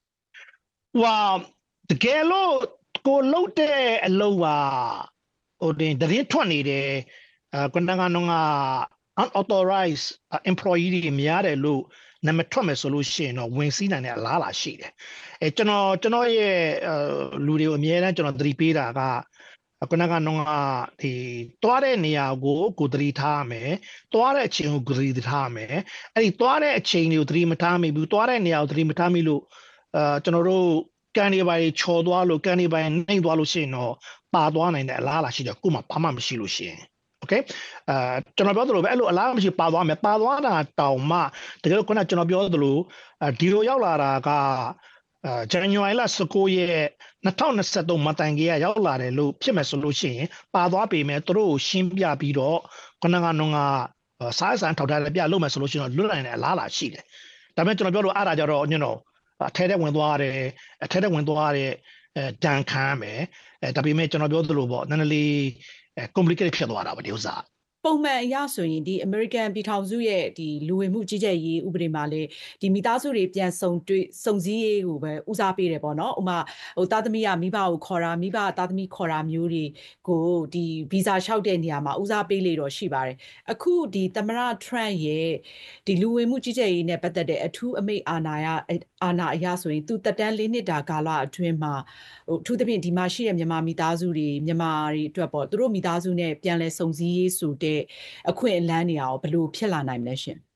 Speaker 10: တကယ်လို့ကိုလှုပ်တဲ့အလုပ်ကတရင်ထွက်နေတယ်ကွန်တန်ကတော့ unauthorized employee တွေများတယ်လို့နာမည်ထွက်မယ်ဆိုလို့ရှိရင်တော့ဝင်စီးနိုင်တဲ့အလားအလာရှိတယ်ကျွန်တော်ရဲ့လူတွေကိုအများအားကျွန်တော်သတိပေးတာကခုနကတော့ဒီတွားတဲ့နေရာကိုသတိထားမယ်တွားတဲ့အချိန်ကိုသတိထားမယ်အဲ့ဒီတွားတဲ့အချိန်တွေကိုသတိမထားမိဘူးတွားတဲ့နေရာကိုသတိမထားမိလို့ကျွန်တော်တို့ကန်ဒီပိုင်းချော်သွားလို့ကန်ဒီပိုင်းနှိမ့်သွားလို့ရှိရင်တော့ပါသွားနိုင်တဲ့အလားအလာရှိတယ်ကိုမှဘာမှမရှိလို့ရှိရင်โอเคကျွန်တော်ပြောသလိုပဲအဲ့လိုအလားမရှိပါသွားမယ်ပါသွားတာတောင်မှတကယ်လို့ခုနကျွန်တော်ပြောသလိုဒီလိုရောက်လာတာကJanuary 19ရက်2023မတိုင်ခင်ရောက်လာတယ်လို့ဖြစ်မယ်ဆိုလို့ရှိရင်ပါသွားပေမဲ့သူတို့ကိုရှင်းပြပြီးတော့ခုနကတော့စားစံထောက်ထားလည်းပြလုပ်မယ်ဆိုလို့ရှိရင်လွတ်နိုင်တဲ့အလားအလာရှိတယ်ဒါပေမဲ့ကျွန်တော်ပြောလို့အားတာကြတော့အထဲထဲဝင်သွားတယ်အထဲထဲဝင်သွားတဲ့ဒဏ်ခံမယ်ဒါပေမဲ့ကျွန်တော်ပြောသလိုပေါ့နည်းနည်းလေး complicated ဖြစ်သွားတာပါဒီဥစ္စာ
Speaker 9: ပုံမှန်အရဆိုရင်ဒီ American ပြည်ထောင်စုရဲ့ဒီလူဝင်မှုကြီးကြပ်ရေးဥပဒေမှာလေဒီမိသားစုတွေပြန်စုံစည်းရေးကိုပဲဦးစားပေးတယ်ပေါ့နော်ဥပမာသားသမီးကမိဘကိုခေါ်တာမိဘသားသမီးခေါ်တာမျိုးတွေကိုဒီဗီဇာလျှောက်တဲ့နေရာမှာဦးစားပေးလေတော့ရှိပါတယ်အခုဒီသမ္မတ Trump ရဲ့ဒီလူဝင်မှုကြီးကြပ်ရေးနဲ့ပတ်သက်တဲ့အထူးအမိန့်အာဏာအရဆိုရင်သူတက်တန်း4နှစ်တာကာလအတွင်းမှာအထူးသဖြင့်ဒီမှာရှိတဲ့မြန်မာမိသားစုတွေမြန်မာတွေအတွက်ပေါ့သူတို့မိသားစုနဲ့ပြန်လဲစုံစည်းရေးဆိုတဲ့အခွင့်အလမ်းတွေရောဘယ်လိုဖြစ်လာနိုင်မလဲရှင်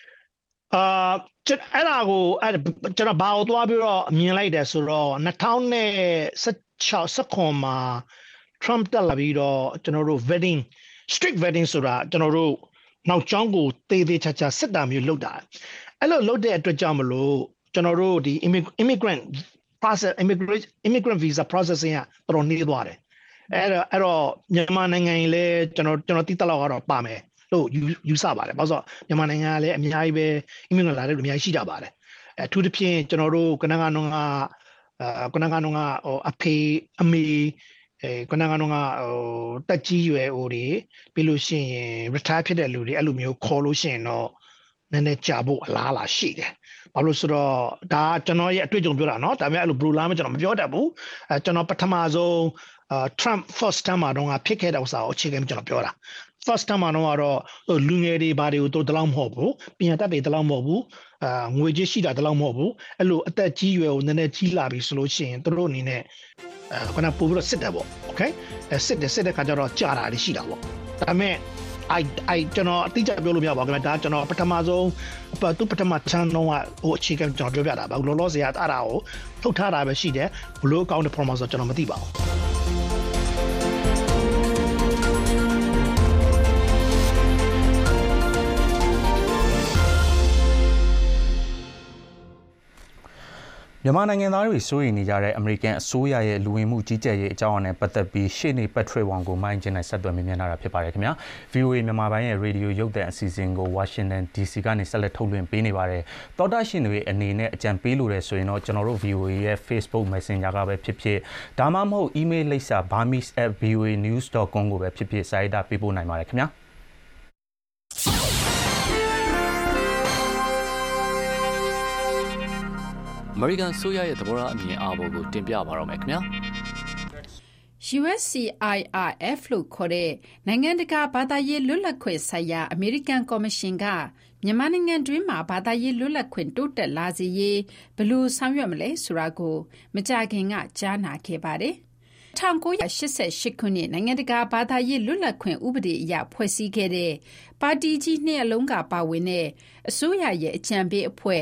Speaker 10: အဲ့ဒါကိုကျွန်တော်ဘာကိုသွားပြီးတော့မြင်လိုက်တယ်ဆိုတော့2016မှာ Trump တက်လာပြီးတော့ကျွန်တော်တို့ vetting strict vetting ဆိုတာကျွန်တော်တို့နောက်ကျောင်းကိုတေးသေးချာချာစစ်တာမျိုးလုပ်တာအဲ့လိုလုပ်တဲ့အတွက်ကြောင့်မလို့ကျွန်တော်တို့ဒီ immigrant visa processing ကတော်တော်နှေးသွားတယ်အဲ့တော့မြန်မာနိုင်ငံကြီးလည်းကျွန်တော်တိတက်လောက်ကတော့ပါမယ်လို့ယူဆပါတယ်ဘာလို့ဆိုမြန်မာနိုင်ငံကလည်းအများကြီးပဲ immigrant လာတဲ့လူအများကြီးရှိကြပါတယ်အထူးသဖြင့်ကျွန်တော်တို့ကနကအဖေအမေကနကတော့တက်ကြီးရွယ်တွေပြီးလို့ရှိရင် retire ဖြစ်တဲ့လူတွေအဲ့လိုမျိုးခေါ်လို့ရှိရင်တော့နည်းနည်းကြာဖို့အလားအလာရှိတယ်ဘာလို့ဆိုတော့ဒါကျွန်တော်ရဲ့အတွေ့အကြုံပြောတာเนาะဒါပေမဲ့အဲ့လို blue line ကျွန်တော်မပြောတတ်ဘူးကျွန်တော်ပထမဆုံးTrump first time မှာတော့ဖြစ်ခဲ့တဲ့ဥစ္စာကိုအခြေခံကျွန်တော်ပြောတာ first time မှာတော့လူငယ်တွေဘာတွေကိုတို့တလောက်မဟုတ်ဘူးပညာတတ်တွေတလောက်မဟုတ်ဘူးငွေကြေးရှိတာတလောက်မဟုတ်ဘူးအဲ့လိုအသက်ကြီးရွယ်ကိုနည်းနည်းကြီးလာပြီဆိုလို့ရှိရင်တို့အနေနဲ့ခုနပို့ပြီးတော့စစ်တယ်ပေါ့ okay စစ်တဲ့ခါကျတော့ကြာတာတွေရှိတာပေါ့ဒါပေမဲ့ကျွန်တော်အတိအကျပြောလို့မရပါဘူးခင်ဗျာဒါကျွန်တော်ပထမဆုံးသူပထမချမ်းတော့အခြေခံကျွန်တော်ပြောပြတာပါလောလောဆယ်ကအဲ့ဒါကိုထုတ်ထားတာပဲရှိတယ်ဘလို့အကောင့်နဲ့ promo ဆိုကျွန်တော်မသိပါဘူး
Speaker 2: မမြန်မာနိုင်ငံသားတွေစိုးရိမ်နေကြတဲ့အမေရိကန်အစိုးရရဲ့လူဝင်မှုကြီးကြပ်ရေးအကြောင်းအရာနဲ့ပတ်သက်ပြီးရှေ့နေပတ်ထရီဝမ်ကိုမိုင်းကျင်းနဲ့ဆက်သွယ်မြင်လာတာဖြစ်ပါတယ်ခင်ဗျာ VOA မြန်မာပိုင်းရဲ့ရေဒီယိုရုပ်သံအစီအစဉ်ကို Washington DC ကနေဆက်လက်ထုတ်လွှင့်ပေးနေပါတယ်တော်တာရှင်တွေအနေနဲ့အကြံပေးလို့ရဆိုရင်တော့ကျွန်တော်တို့ VOA ရဲ့ Facebook Messenger ကပဲဖြစ်ဖြစ်ဒါမှမဟုတ် email လိပ်စာ burmese@voanews.com ကိုပဲဖြစ်ဖြစ်စာရေးတာပေးပို့နိုင်ပါတယ်ခင်ဗျာ
Speaker 11: American ဆိုရရဲ့သဘောထားအမြင်အားပေါ်ကိုတင်ပြပါတော့မယ်ခင်ဗျာ
Speaker 12: USCIRF လို့ခေါ်တဲ့နိုင်ငံတကာဘာသာရေးလွတ်လပ်ခွင့်ဆိုင်ရာအမေရိကန်ကော်မရှင်ကမြန်မာနိုင်ငံတွင်းမှာဘာသာရေးလွတ်လပ်ခွင့်တိုးတက်လာစေရေးဘယ်လိုဆောင်ရွက်မလဲဆိုတာကိုမကြာခင်ကကြားနာခဲ့ပါတယ်1988ခုနှစ်နိုင်ငံတကာဘာသာရေးလွတ်လပ်ခွင့်ဥပဒေအရဖွဲ့စည်းခဲ့တဲ့ပါတီကြီးနှစ်အလုံးကပါဝင်တဲ့အစိုးရရဲ့အကြံပေးအဖွဲ့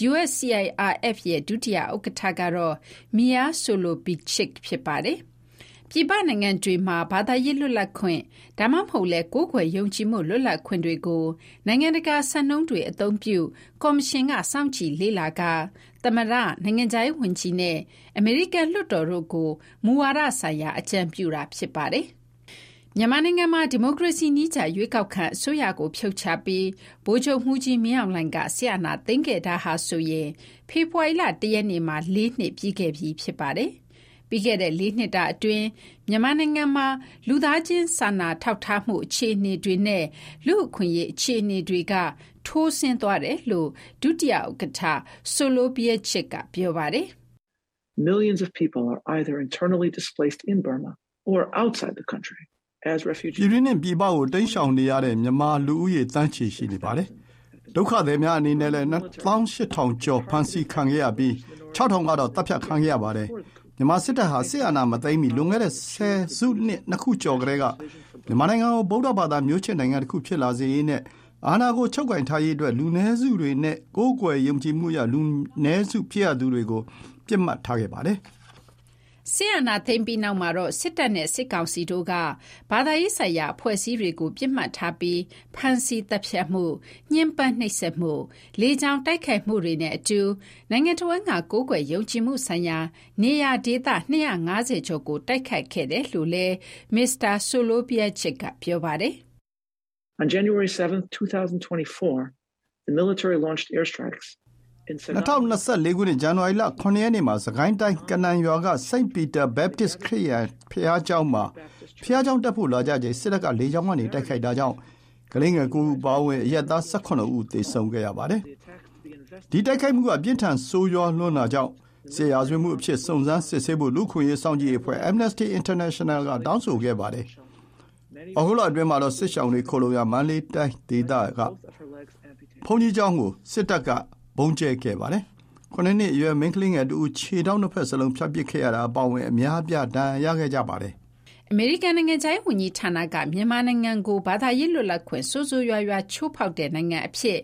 Speaker 12: USCIRF ရဲ့ဒုတိယဥက္ကဋ္ဌကတော့ Mia Soloveichik ဖြစ်ပါတယ်။ပြည်ပနိုင်ငံတွေမှာဘာသာရေးလွတ်လပ်ခွင့်ဒါမှမဟုတ်လဲကိုးကွယ်ယုံကြည်မှုလွတ်လပ်ခွင့်တွေကိုနိုင်ငံတကာစံနှုန်းတွေအသုံးပြုကော်မရှင်ကစောင့်ကြည့်လေ့လာကသမရနိုင်ငံခြားရေးဝန်ကြီးနဲ့အမေရိကန်လွှတ်တော်တို့ကိုမူဝါဒဆိုင်ရာအကြံပြုတာဖြစ်ပါတယ်။မြန်မာနိုင်ငံမှာဒီမိုကရေစီနည်းကျရွေးကောက်ခံအစိုးရကိုဖြုတ်ချပြီးဗိုလ်ချုပ်မှုကြီးမင်းအောင်လှိုင်ကဆရာနာသိမ်းခဲ့တာဟာဆိုရင်ဖေဖော်ဝါရီလ1ရက်နေ့မှာ4နှစ်ပြည့်ခဲ့ပြီဖြစ်ပါတယ်။ပြီးခဲ့တဲ့4နှစ်တာအတွင်းမြန်မာနိုင်ငံမှာလူသားချင်းစာနာထောက်ထားမှုအခြေအနေတွေနဲ့လူအခွင့်အရေးအခြေအနေတွေကထိုးဆင်းသွားတယ်လို့ဒုတိယဥက္ကဋ္ဌ Soloveichik ကပြောပါတယ်။
Speaker 13: Millions of people are either internally displaced in Burma or outside the country as refugees.
Speaker 4: ပြည်တွင်းနဲ့ပြည်ပကိုတိမ်းရှောင်နေရတဲ့မြန်မာလူဦးရေတန်းချီရှိနေပါတယ်။ဒုက္ခသည်များအနေနဲ့လည်း28,000ကျော်ဖမ်းဆီးခံခဲ့ရပြီး6,000ကတော့တပ်ဖြတ်ခံခဲ့ရပါတယ်။မြန်မာစစ်တပ်ဟာစစ်အာဏာမသိမ်းမီလွန်ခဲ့တဲ့10စုနှစ်2ခုကျော်ကတည်းကမြန်မာနိုင်ငံကိုဗုဒ္ဓဘာသာမျိုးချစ်နိုင်ငံတစ်ခုဖြစ်လာစေရေးနဲ့အာဏာကိုချုပ်ကိုင်ထားရေးအတွက်လူနည်းစုတွေနဲ့ကိုးကွယ်ယုံကြည်မှုရလူနည်းစုဖြစ်ရသူတွေကိုပြစ်မှတ်ထားခဲ့ပါတယ်
Speaker 12: ။ဆီယနာသိမ့်ပြီးနောက်မှာတော့စစ်တပ်နဲ့စစ်ကောင်စီတို့ကဘာသာရေးဆိုင်ရာအဖွဲ့အစည်းတွေကိုပြစ်မှတ်ထားပြီးဖမ်းဆီးတပ်ဖြတ်မှုညှဉ်းပန်းနှိပ်စက်မှုလေကြောင်းတိုက်ခိုက်မှုတွေနဲ့အတူနိုင်ငံတော်ကကိုးကွယ်ယုံကြည်မှုဆိုင်ရာနေရာဒေသ250ကျော်ကိုတိုက်ခိုက်ခဲ့တယ်လို့လည်း Mr. Soloveichik ကပြောပါတယ်။
Speaker 13: On January 7th, 2024, the military launched airstrikes.
Speaker 4: 2024 ခုနှစ်ဇန်နဝါရီလ9ရက်နေ့မှာစကိုင်းတိုင်းကနန်ရွာက St. Peter Baptist ခရစ်ယာန်ဘုရားကျောင်းမှာဘုရားကျောင်းတက်ဖို့လာကြချိန်စစ်တပ်ကလေကြောင်းကနေတိုက်ခိုက်တာကြောင့်ကလေးငယ်9ဦးပါဝင်အရက်သား18ဦးသေဆုံးခဲ့ရပါတယ်။ဒီတိုက်ခိုက်မှုကပြင်းထန်ဆိုးရွားလွန်းတာကြောင့်စစ်ရာဇဝတ်မှုအဖြစ်စုံစမ်းစစ်ဆေးဖို့လူခွင့်ရေးစောင့်ကြည့်ရေးအဖွဲ့ Amnesty International ကတောင်းဆိုခဲ့ပါတယ်။အခုလအတွင်းမှာတော့စစ်ရှောင်းတွေခိုလုံရမန္တလေးတိုင်းဒေသကဘုန်းကြီးကျောင်းကိုစစ်တပ်ကဘုံကျဲခဲ့ပါတယ်။9နှစ်အရွယ်မင်းကလေးငယ်တူခြေထောက်နှစ်ဖက်စလုံးဖြတ်ပစ်ခဲ့ရတာအပေါင်းဝင်အများအပြားဒဏ်ရာရခဲ့ကြပါတယ်
Speaker 12: ။အမေရိကန်နိုင်ငံခြားရေးဝန်ကြီးဌာနကမြန်မာနိုင်ငံကိုဘာသာရေးလွတ်လပ်ခွင့်စိုးစိုးရွားရွားချိုးဖောက်တဲ့နိုင်ငံအဖြစ်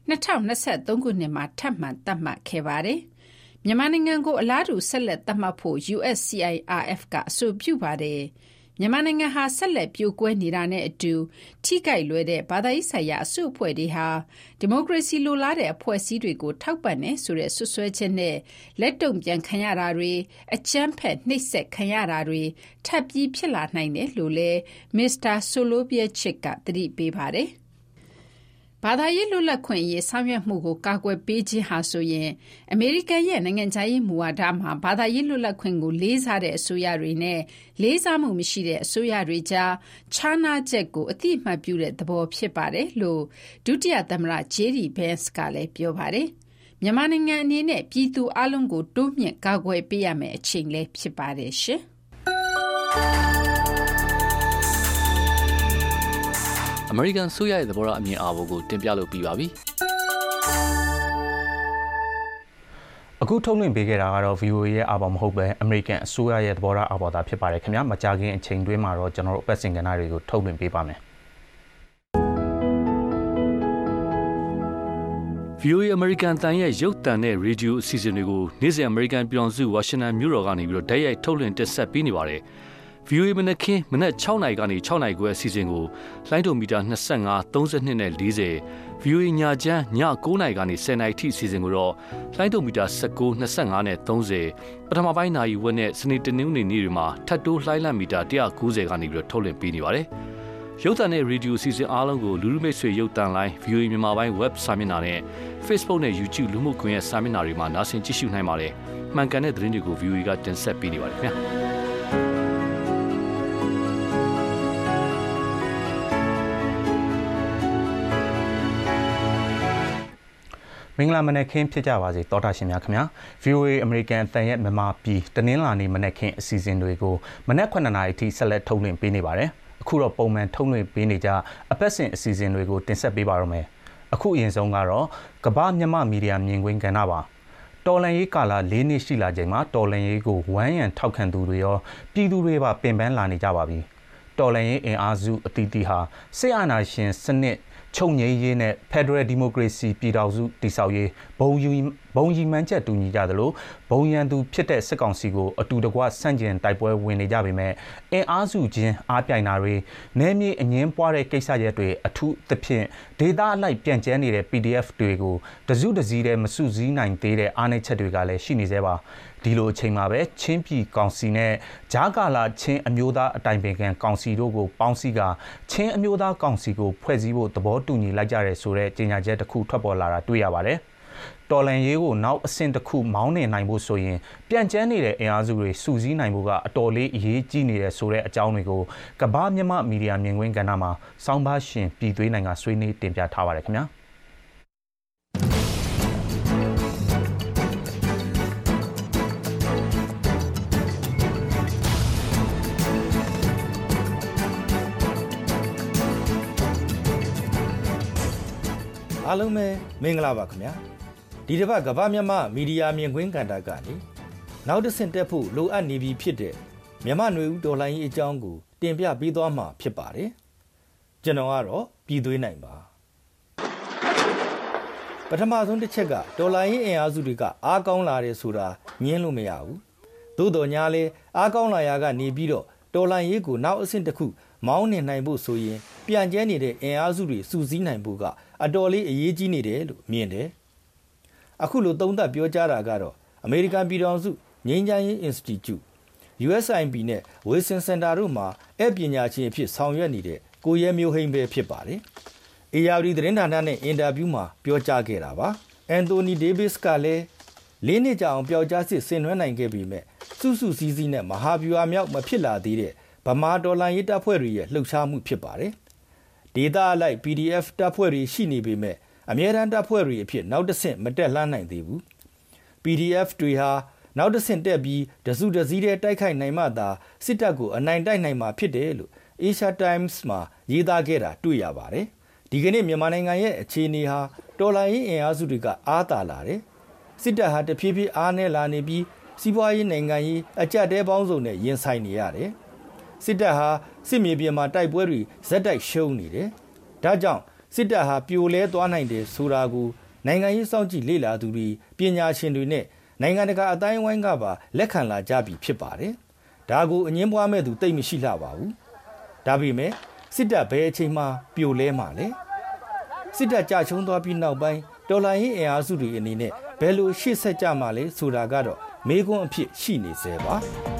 Speaker 12: 2023ခုနှစ်မှာထပ်မံသတ်မှတ်ခဲ့ပါတယ်။မြန်မာနိုင်ငံကိုအလားတူဆက်လက်သတ်မှတ်ဖို့ USCIRF ကအဆိုပြုပါတယ်။မြန်မာနိုင်ငံဟာဆက်လက်ပြိုကွဲနေတာနဲ့အတူထိခိုက်လွယ်တဲ့ဘာသာရေးဆိုင်ရာအစုအဖွဲ့တွေဟာဒီမိုကရေစီလိုလားတဲ့အဖွဲ့အစည်းတွေကိုထောက်ပံ့နေဆိုတဲ့ဆွဆွဲချက်နဲ့လက်တုံ့ပြန်ခံရတာတွေအကြမ်းဖက်နှိပ်စက်ခံရတာတွေထပ်ပြီးဖြစ်လာနိုင်တယ်လို့လည်း Mr. Soloveichik ကသတိပေးပါတယ်။ဘာသာရေးလွတ်လပ်ခွင့်ရေးဆောင်ရွက်မှုကိုကာကွယ်ပေးခြင်းဟာဆိုရင်အမေရိကန်ရဲ့နိုင်ငံခြားရေးမူဝါဒမှာဘာသာရေးလွတ်လပ်ခွင့်ကိုလေးစားတဲ့အစိုးရတွေနဲ့လေးစားမှုမရှိတဲ့အစိုးရတွေကြားခြားနားချက်ကိုအတိအမှတ်ပြုတဲ့သဘောဖြစ်ပါတယ်လို့ဒုတိယသမ္မတ JD Vance ကလည်းပြောပါတယ်။မြန်မာနိုင်ငံအနေနဲ့ပြည်သူအလုံးကိုတိုးမြင့်ကာကွယ်ပေးရမယ့်အချိန်လည်းဖြစ်ပါတယ်ရှင်။
Speaker 11: အမေရိကန်ဆိုရရဲ့သဘောထားအမြင်အားကိုတင်ပြလို့ပြီးပါပြီ
Speaker 2: ။အခုထုတ်လွှင့်ပေးခဲ့တာကတော့ VOA ရဲ့အာဘော်မဟုတ်ပဲအမေရိကန်အစိုးရရဲ့သဘောထားအာဘော်သာဖြစ်ပါတယ်ခင်ဗျာ။မကြာခင်အချိန်တွင်းမှာတော့ကျွန်တော်တို့အပတ်စဉ်ကဏ္ဍတွေကိုထုတ်လွှင့်ပေးပါမယ်
Speaker 11: ။ VOA American တန်ရဲ့ရုပ်သံနဲ့ရေဒီယိုအစီအစဉ်တွေကိုနေ့စဉ် American ပြည်ထောင်စု Washington မြို့တော်ကနေပြီးတော့တိုက်ရိုက်ထုတ်လွှင့်တင်ဆက်ပေးနေပါတယ်။ VOA မနက်ခင်းမနက်6နာရီကနေ6နာရီခွဲအစီအစဉ်ကိုလိုင်းဒိုမီတာ25 32နဲ့40 VOA ညချမ်းည9နာရီကနေ10နာရီထိအစီအစဉ်ကိုတော့လိုင်းဒိုမီတာ19 25နဲ့30ပထမပိုင်းနာရီဝက်နဲ့စနေတနင်္ဂနွေနေ့တွေမှာထပ်တိုးလှိုင်းလံမီတာ190ကနေပြီးတော့ထုတ်လွှင့်ပေးနေပါတယ်ရုပ်သံနဲ့ရေဒီယိုအစီအစဉ်အားလုံးကိုလူလူမိတ်ဆွေရုပ်သံလိုင်း VOA မြန်မာပိုင်း web စာမျက်နှာနဲ့ Facebook နဲ့ YouTube လူမှုကွန်ရက်စာမျက်နှာတွေမှာနားဆင်ကြည့်ရှုနိုင်ပါတယ်မှန်ကန်တဲ့သတင်းတွေကို VOA ကတင်ဆက်ပေးနေပါတယ်ခင်ဗျာ
Speaker 2: မင်္ဂလာမနက်ခင်းဖြစ်ကြပါစေတောတာရှင်များခင်ဗျာ VOA အမေရိကန်အသံရဲ့မြန်မာပြည်တနင်္လာနေ့မနက်ခင်းအစီအစဉ်တွေကိုမနက်9:00 နာရီအထိဆက်လက်ထုတ်လွှင့်ပေးနေပါတယ်အခုတော့ပုံမှန်ထုတ်လွှင့်ပေးနေကြအပတ်စဉ်အစီအစဉ်တွေကိုတင်ဆက်ပေးပါရမယ်အခုအရင်ဆုံးကတော့ကမ္ဘာမြန်မာမီဒီယာမြင်ကွင်းကဏ္ဍပါတော်လန်ရေးကာလ၄နှစ်ရှိလာချိန်မှာတော်လန်ရေးကိုဝမ်းရံထောက်ခံသူတွေရောပြည်သူတွေပါပင်ပန်းလာနေကြပါပြီတော်လန်ရေးအင်အားစုအသီးသီးဟာစစ်အာဏာရှင်စနစ်ချုပ်ငြိမ်းရေးနဲ့ Federal Democracy ပြည်ထောင်စုတည်ဆောက်ရေးဘုံရီမှန်းချက်တူညီကြသလိုဘုံရန်သူဖြစ်တဲ့စစ်ကောင်စီကိုအတူတကွဆန့်ကျင်တိုက်ပွဲဝင်နေကြပေမဲ့အင်အားစုချင်းအားပြိုင်တာတွေနယ်မြေအငင်းပွားတဲ့ကိစ္စရပ်တွေအထူးသဖြင့်ဒေသအလိုက်ပြန်ကျဲနေတဲ့ PDF တွေကိုတစုတစည်းတည်းမစုစည်းနိုင်သေးတဲ့အားနည်းချက်တွေကလည်းရှိနေသေးပါဒီလိုအချိန်မှာပဲချင်းပြည်ကောင်စီနဲ့ဂျာကာလာချင်းအမျိုးသားအတိုင်ပင်ခံကောင်စီတို့ကိုပေါင်းစည်းကချင်းအမျိုးသားကောင်စီကိုဖွဲ့စည်းဖို့သဘောတူညီလိုက်ကြတယ်ဆိုတဲ့ကြေညာချက်တစ်ခုထွက်ပေါ်လာတာတွေ့ရပါတယ်တော်လန်ရေးကိုနောက်အဆင့်တစ်ခုမောင်းနေနိုင်ဖို့ဆိုရင်ပြန်ကျဲနေတဲ့အင်အားစုတွေစုစည်းနိုင်ဖို့ကအတော်လေးအရေးကြီးနေတယ်ဆိုတဲ့အကြောင်းတွေကိုကမ္ဘာမြန်မာမီဒီယာမြင်ကွင်းကဏ္ဍမှာစောင်းပါရှင်ပြည်သွေးနိုင်ငံဆွေးနွေးတင်ပြထားပါတယ်ခင်ဗျာ
Speaker 14: အားလုံးပဲမင်္ဂလာပါခင်ဗျာဒီတစ်ပတ်ကမ္ဘာမြန်မာမီဒီယာမြင်ကွင်းကဏ္ဍကနေနောက်တစ်ဆင့်တက်ဖို့လိုအပ်နေပြီဖြစ်တဲ့မြန်မာနွေဦးတော်လှန်ရေးအကြောင်းကိုတင်ပြပေးသွားမှာဖြစ်ပါတယ်ကျွန်တော်ကတော့ပြည်သွေးနိုင်ပါပထမဆုံးတစ်ချက်ကတော်လှန်ရေးအင်အားစုတွေကအားကောင်းလာတယ်ဆိုတာညင်းလို့မရဘူးသို့တော်ညာလေအားကောင်းလာရာကနေပြီးတော့တော်လှန်ရေးကိုနောက်အဆင့်တစ်ခုမောင်းနေနိုင်ဖို့ဆိုရင်ပြန်ကျဲနေတဲ့အင်အားစုတွေစုစည်းနိုင်ဖို့ကအတော်လေးအရေးကြီးနေတယ်လို့မြင်တယ်အခုလိုသုံးသပ်ပြောကြားတာကတော့အမေရိကန်ပြည်ထောင်စုငြိမ်းချမ်းရေး Institute USIP နဲ့ Wilson Center တို့မှာအပညာရှင်အဖြစ်ဆောင်ရွက်နေတဲ့ကိုရဲမျိုးဟိန်းပဲဖြစ်ပါတယ်။ ARD သတင်းဌာနနဲ့အင်တာဗျူးမှာပြောကြားခဲ့တာပါ။ Anthony Davis ကလည်း၄နှစ်ကြာအောင်ပျောက်ကြားစစ်ဆင်နွှဲနိုင်ခဲ့ပေမဲ့စုစုစည်းစည်းနဲ့မဟာဗျူဟာမြောက်မဖြစ်လာသေးတဲ့ဗမာတော်လှန်ရေးတပ်ဖွဲ့တွေရဲ့လှုပ်ရှားမှုဖြစ်ပါတယ်။ဒေသအလိုက် PDF တပ်ဖွဲ့တွေရှိနေပေမဲ့အမြဲတမ်းတပ်ဖွဲ့တွေအဖြစ်နောက်တစ်ဆင့်မတက်လှမ်းနိုင်သေးဘူး။ PDF တွေဟာနောက်တစ်ဆင့်တက်ပြီးတစုတစည်းတဲ့တိုက်ခိုက်နိုင်မှသာစစ်တပ်ကိုအနိုင်တိုက်နိုင်မှာဖြစ်တယ်လို့ Asia Times မှာရေးသားခဲ့တာတွေ့ရပါတယ်။ဒီကနေ့မြန်မာနိုင်ငံရဲ့အခြေအနေဟာတော်လှန်ရေးအင်အားစုတွေကအားသာလာတယ်။စစ်တပ်ဟာတဖြည်းဖြည်းအားနည်းလာနေပြီးစီးပွားရေးနိုင်ငံရေးအကြက်တဲပေါင်းစုံနဲ့ရင်ဆိုင်နေရတယ်။စစ်တပ်ဟာစစ်မြေပြင်မှာတိုက်ပွဲတွေဇက်တိုက်ရှုံးနေတယ်။ဒါကြောင့်စစ်တပ်ဟာပြိုလဲသွားနိုင်တယ်ဆိုတာကိုနိုင်ငံရေးစောင့်ကြည့်လေ့လာသူတွေပညာရှင်တွေနဲ့နိုင်ငံတကာအတိုင်းအဝိုင်းကပါလက်ခံလာကြပြီဖြစ်ပါတယ်။ဒါကိုအငင်းပွားမဲ့သူတိတ်မရှိလှပါဘူး။ဒါပေမဲ့စစ်တပ်ဘယ်အချိန်မှပြိုလဲမှာလဲ။စစ်တပ်ကြချုံသွားပြီးနောက်ပိုင်းတော်လှန်ရေးအင်အားစုတွေအနေနဲ့ဘယ်လိုရှေ့ဆက်ကြမှာလဲဆိုတာကတော့မေးခွန်းအဖြစ်ရှိနေသေးပါ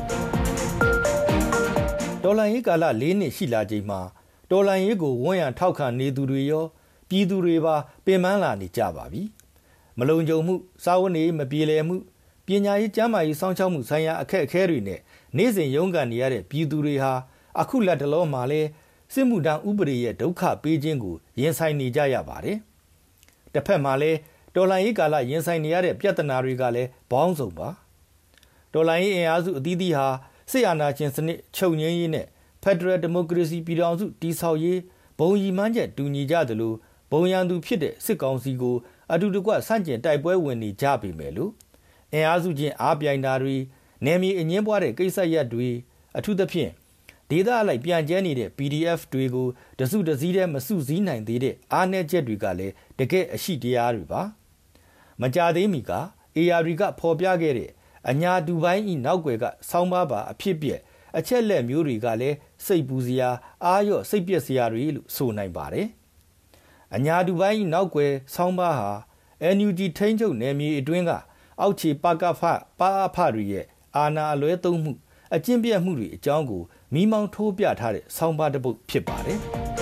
Speaker 14: ။တော်လှန်ရေးကာလ၄နှစ်ရှိလာချိန်မှာတော်လှန်ရေးကိုဝန်ရံထောက်ခံနေသူတွေရောပြည်သူတွေပါပင်ပန်းလာနေကြပါပြီ။မလုံခြုံမှုစာဝတ်နေမပြေလည်မှုပညာရေးကျန်းမာရေးစောင့်ရှောက်မှုဆိုင်ရာအခက်အခဲတွေနဲ့နေ့စဉ်ရုန်းကန်နေရတဲ့ပြည်သူတွေဟာအခုလက်တလောမှာလဲစစ်မှုထမ်းဥပဒေရဲ့ဒုက္ခပေးခြင်းကိုရင်ဆိုင်နေကြရပါတယ်။တစ်ဖက်မှာလဲတော်လှန်ရေးကာလရင်ဆိုင်နေရတဲ့ပြဿနာတွေကလည်းဘောင်းစုံပါ။တော်လှန်ရေးအင်အားစုအသီးသီးဟာစစ်အာဏာရှင်စနစ်ချုပ်ငြိမ်းရေးနဲ့ Federal Democracy ပြည်ထောင်စုတည်ဆောက်ရေးဘုံရီမှန်းချက်တူညီကြသလိုဘုံရန်သူဖြစ်တဲ့စစ်ကောင်စီကိုအတူတကွဆန့်ကျင်တိုက်ပွဲဝင်နေကြပေမဲ့လို့အင်အားစုချင်းအားပြိုင်တာတွေနယ်မြေအငင်းပွားတဲ့ကိစ္စရပ်တွေအထူးသဖြင့်ဒေသအလိုက်ပြန်ကျဲနေတဲ့ PDF တွေကိုတစုတစည်းတည်းမစုစည်းနိုင်သေးတဲ့အားနည်းချက်တွေကလည်းတကယ့်အရှိတရားတွေပါမကြသေးမီက ARD ကဖော်ပြခဲ့တဲ့အညာဒူဘိုင်းဤနောက်ွယ်ကဆောင်းပါးပါအဖြစ်ပြက်အချက်လက်မျိုးတွေကလည်းစိတ်ပူစရာအားရော့စိတ်ပျက်စရာတွေလို့ဆိုနိုင်ပါတယ်အညာတူပိုင်းနောက်ွယ်ဆောင်းပါးဟာ NUG ထိန်းချုပ်နယ်မြေအတွင်းကအောက်ခြေပါအဖတွေရဲ့အာဏာအလွဲသုံးမှုအကျင့်ပြတ်မှုတွေအကြောင်းကိုမိမောင်းထိုးပြထားတဲ့ဆောင်းပါးတစ်ပုဒ်ဖြစ်ပါတယ်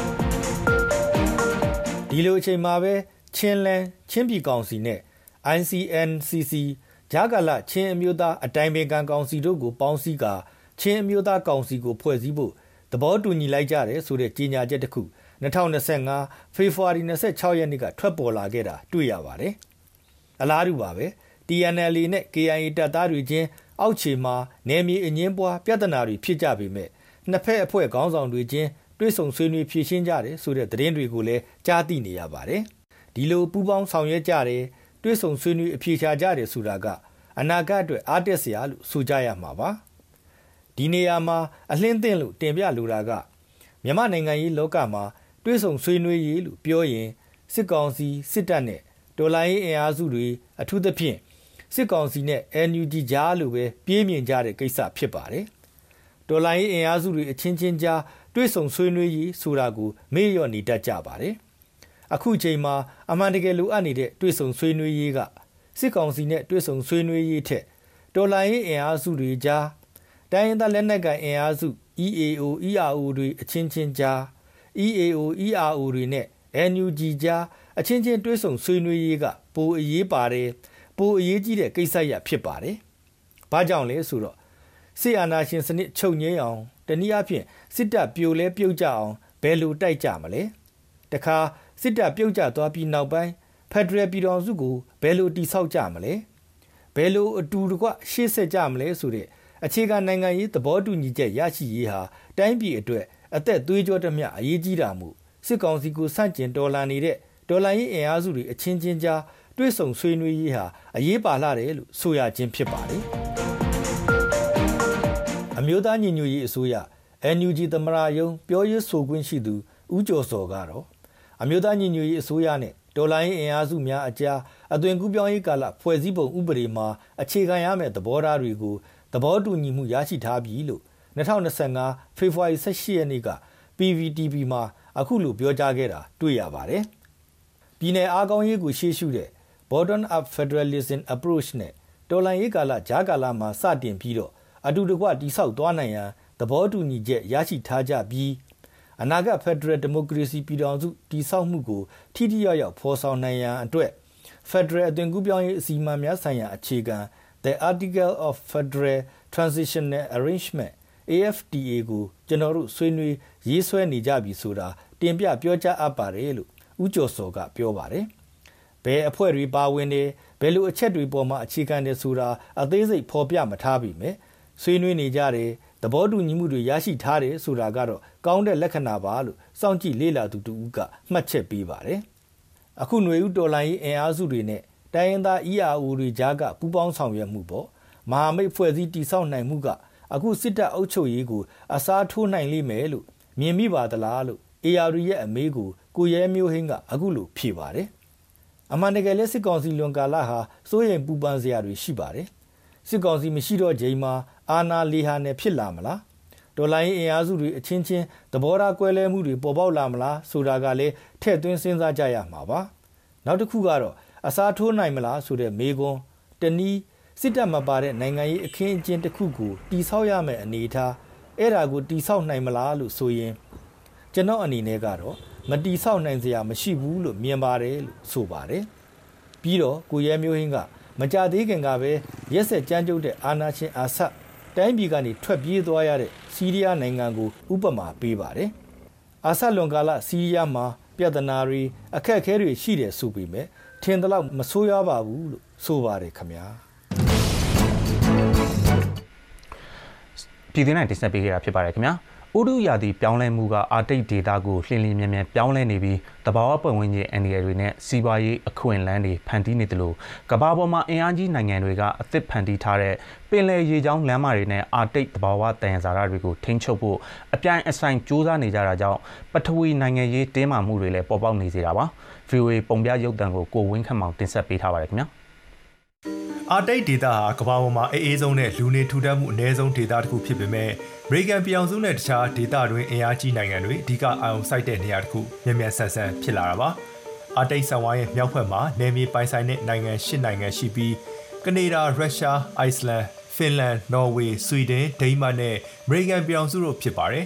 Speaker 14: ဒီလိုအချိန်မှာပဲချင်းပြည်ကောင်စီနဲ့ ICNCC ဂျာကာလာချင်းအမျိုးသားအတိုင်းပင်ခံကောင်စီတို့ကိုပေါင်းစည်းကာချင်းအမျိုးသားကောင်စီကိုဖွဲ့စည်းဖို့သဘောတူညီလိုက်ကြတယ်ဆိုတဲ့ကြေညာချက်တစ်ခု2025ဖေဖော်ဝါရီ26ရက်နေ့ကထွက်ပေါ်လာခဲ့တာတွေ့ရပါတယ်အလားတူပါပဲ TNLA နဲ့ KIA တပ်သားတွေချင်းအောက်ခြေမှာနယ်မြေအငင်းပွားပြဿနာတွေဖြစ်ကြပေမဲ့နှစ်ဖက်အဖွဲ့ခေါင်းဆောင်တွေချင်းတွဲဆုံဆွေးနွေးဖြေရှင်းကြတယ်ဆိုတဲ့သတင်းတွေကိုလည်းကြားသိနေရပါတယ်ဒီလိုပူးပေါင်းဆောင်ရွက်ကြတယ်တွဲဆုံဆွေးနွေးအဖြေရှာကြတယ်ဆိုတာကအနာဂတ်အတွက်အားတက်စရာလို့ဆိုကြရမှာပါဒီနေရာမှာအလင်းသင့်လို့တင်ပြလိုတာကမြန်မာနိုင်ငံရေးလောကမှာတွဲဆုံဆွေးနွေးရေးလို့ပြောရင်စစ်ကောင်စီစစ်တပ်နဲ့ဒေါ်လာရေးအင်အားစုတွေအထူးသဖြင့်စစ်ကောင်စီနဲ့ NUG ကြားလို့ပဲပြေးမြင်ကြတဲ့ကိစ္စဖြစ်ပါတယ်ဒေါ်လာရေးအင်အားစုတွေအချင်းချင်းကြားတွဲဆုံဆွေးနွေးရေးဆိုတာကိုမေ့လျော့နေတတ်ကြပါတယ်အခုချိန်မှာအမှန်တကယ်လိုအပ်နေတဲ့တွဲဆုံဆွေးနွေးရေးကစစ်ကောင်စီနဲ့တွဲဆုံဆွေးနွေးရေးထက်ဒေါ်လာရေးအင်အားစုတွေကြားတိုင်းရင်းသားလက်နက်ကိုင်အင်အားစု EAO ERO တွေအချင်းချင်းကြား EAO ERO တွေနဲ့ NUG ကြားအချင်းချင်းတွဲဆုံဆွေးနွေးရေးကပိုအရေးပါတယ်ပိုအရေးကြီးတဲ့ကိစ္စရပ်ဖြစ်ပါတယ်။ဘာကြောင့်လဲဆိုတော့စစ်အာဏာရှင်စနစ်ချုပ်ငြိမ်းအောင်တနည်းအားဖြင့်စစ်တပ်ပြိုလဲပြုတ်ကြအောင်ဘယ်လိုတိုက်ကြမလဲ။တခါစစ်တပ်ပြုတ်ကျသွားပြီးနောက်ပိုင်းဖက်ဒရယ်ပြည်ထောင်စုကိုဘယ်လိုတည်ဆောက်ကြမလဲ။ဘယ်လိုအတူတကွရှေ့ဆက်ကြမလဲဆိုတဲ့အခြေခံနိုင်ငံရေးသဘောတူညီချက်ရရှိရေးဟာတိုင်းပြည်အတွက်အသက်သွေးကြောသမျှအရေးကြီးတာမို့စစ်ကောင်စီကိုဆန့်ကျင်တော်လှန်နေတဲ့ဒေါ်လာရေးအင်အားစုတွေအချင်းချင်းကြားတွဲဆုံဆွေးနွေးရေးဟာအရေးပါလာတယ်လို့ဆိုရခြင်းဖြစ်ပါတယ်။အမျိုးသားညီညွတ်ရေးအစိုးရ NUG သမရယုံပြောရေးဆိုခွင့်ရှိသူဦးကျော်စောကတော့အမျိုးသားညီညွတ်ရေးအစိုးရနဲ့ဒေါ်လာရေးအင်အားစုများအကြားအသွင်ကူးပြောင်းရေးကာလဖွဲ့စည်းပုံဥပဒေမှာအခြေခံရမယ့်သဘောထားတွေကိုသဘောတူညီမှုရရှိထားပြီလို့2025ဖေဖော်ဝါရီ18ရက်နေ့က PVTV မှာအခုလိုပြောကြားခဲ့တာတွေ့ရပါတယ်။ပြည်내အားကောင်းရေးကိုရှေ့ရှုတဲ့ Bottom Up Federalism Approach နဲ့တော်လှန်ရေးကာလကြားကာလမှာစတင်ပြီးတော့အတူတကွတိဆောက်သွားနိုင်ရန်သဘောတူညီချက်ရရှိထားကြပြီးအနာဂတ် Federal Democracy ပြည်ထောင်စုတည်ဆောက်မှုကိုထိထိရောက်ရောက်ဖော်ဆောင်နိုင်ရန်အတွက် Federal အသွင်ကူးပြောင်းရေးအစီအမံများဆိုင်ရာအခြေခံ The Article of Federal Transitional Arrangement AFTA ကိုကျွန်တော်တို့ဆွေးနွေးရေးဆွဲနေကြပြီဆိုတာတင်ပြပြောကြားအပ်ပါတယ်လို့ဦးကျော်စောကပြောပါတယ်။ဘယ်အဖွဲ့တွေပါဝင်နေဘယ်လိုအချက်တွေပေါ်မှာအခြေခံနေဆိုတာအသေးစိတ်ဖော်ပြမထားပြီမဲ့ဆွေးနွေးနေကြတယ်သဘောတူညီမှုတွေရရှိထားတယ်ဆိုတာကတော့ကောင်းတဲ့လက္ခဏာပါလို့စောင့်ကြည့်လေ့လာသူတူကမှတ်ချက်ပေးပါတယ်။အခုຫນွေဦးတော်လိုင်းအင်အားစုတွေနဲ့တိုင်းရင်းသား ERO တွေကြားကပူးပေါင်းဆောင်ရွက်မှုပေါ့မဟာမိတ်ဖွဲ့စည်းတည်ဆောက်နိုင်မှုကအခုစစ်တပ်အုပ်ချုပ်ရေးကိုအစားထိုးနိုင်လိမ့်မယ်လို့မြင်မိပါသလားလို့ AR ရဲ့အမေးကိုရဲမျိုးဟင်းကအခုလိုဖြေပါတယ်အမှန်တကယ်လဲစစ်ကောင်စီလွန်ကာလဟာစိုးရိမ်ပူပန်စရာတွေရှိပါတယ်စစ်ကောင်စီမရှိတော့ချိန်မှာအာဏာလေဟာနဲ့ဖြစ်လာမလားဒေါ်လာရေးအင်အားစုတွေအချင်းချင်းသဘောထားကွဲလဲမှုတွေပေါ်ပေါက်လာမလားဆိုတာကလည်းထည့်သွင်းစဉ်းစားကြရမှာပါနောက်တစ်ခုကတော့အစားထိုးနိုင်မလားဆိုတဲ့မေးခွန်းတနည်းစစ်တပ်မပါတဲ့နိုင်ငံရေးအခင်းအကျင်းတစ်ခုကိုတိဆောက်ရမယ့်အနေအထားအဲ့ဒါကိုတိဆောက်နိုင်မလားလို့ဆိုရင်ကျွန်တော်အနေနဲ့ကတော့မတိဆောက်နိုင်စရာမရှိဘူးလို့မြင်ပါတယ်လို့ဆိုပါတယ်ပြီးတော့ကိုရဲမျိုးဟင်းကမကြသေးခင်ကပဲရက်ဆက်ကြမ်းကြုတ်တဲ့အာဏာရှင်အာဆတ်တိုင်းပြည်ကနေထွက်ပြေးသွားရတဲ့စီးရီးယားနိုင်ငံကိုဥပမာပေးပါတယ်အာဆတ်လွန်ကာလစီးရီးယားမှာပြဿနာတွေအခက်အခဲတွေရှိတယ်ဆိုပေမဲ့ထင်သလောက်မဆိုးရွားပါဘူးလို့ဆိုပါတယ်ခင်ဗျာ
Speaker 2: ပြည်တွင်းနိုင်တင်ဆက်ပေးခဲ့တာဖြစ်ပါတယ်ခင်ဗျာဥဒုရာသီပြောင်းလဲမှုကအာတိတ်ဒေတာကိုလှင်လင်းမြန်မြန်ပြောင်းလဲနေပြီးတဘာဝပတ်ဝန်းကျင်အန်ဒီရယ်တွေနဲ့စီးပွားရေးအခွင့်အလမ်းတွေဖန်တီးနေတယ်လို့ကမ္ဘာပေါ်မှာအင်အားကြီးနိုင်ငံတွေကအသစ်ဖန်တီးထားတဲ့ပင်လယ်ရေကြောင်းလမ်းမတွေနဲ့အာတိတ်တဘာဝတန်ရာဇာတာတွေကိုထိန်းချုပ်ဖို့အပြိုင်အဆိုင်စူးစမ်းနေကြတာကြောင့်ပထဝီနိုင်ငံရေးတင်းမာမှုတွေလည်းပေါ်ပေါက်နေစေတာပါ VOA ပုံပြရုပ်သံကိုကိုဝင်းခန့်မောင်တင်ဆက်ပေးထားပါတယ်ခင်ဗျာ
Speaker 15: အာတိတ်ဒေတာဟာကမ္ဘာပေါ်မှာအေးဆုံးနဲ့လူနေထူထပ်မှုအနည်းဆုံးဒေတာတစ်ခုဖြစ်ပေမဲ့အမေရိကန်ပြည်အောင်စုနဲ့တခြားဒေတာတွင်အင်အားကြီးနိုင်ငံတွေအဓိကအာရုံစိုက်တဲ့နေရာတစ်ခုမြန်မြန်ဆန်ဆန်ဖြစ်လာတာပါအာတိတ်ဆန်ဝိုင်းရဲ့မြောက်ဘက်မှာနယ်မြေပိုင်ဆိုင်တဲ့နိုင်ငံ၈နိုင်ငံရှိပြီးကနေဒါရုရှားအိုက်စလန်ဖင်လန်နော်ဝေဆွီဒင်ဒိန်းမတ်နဲ့အမေရိကန်ပြည်အောင်စုတို့ဖြစ်ပါတယ်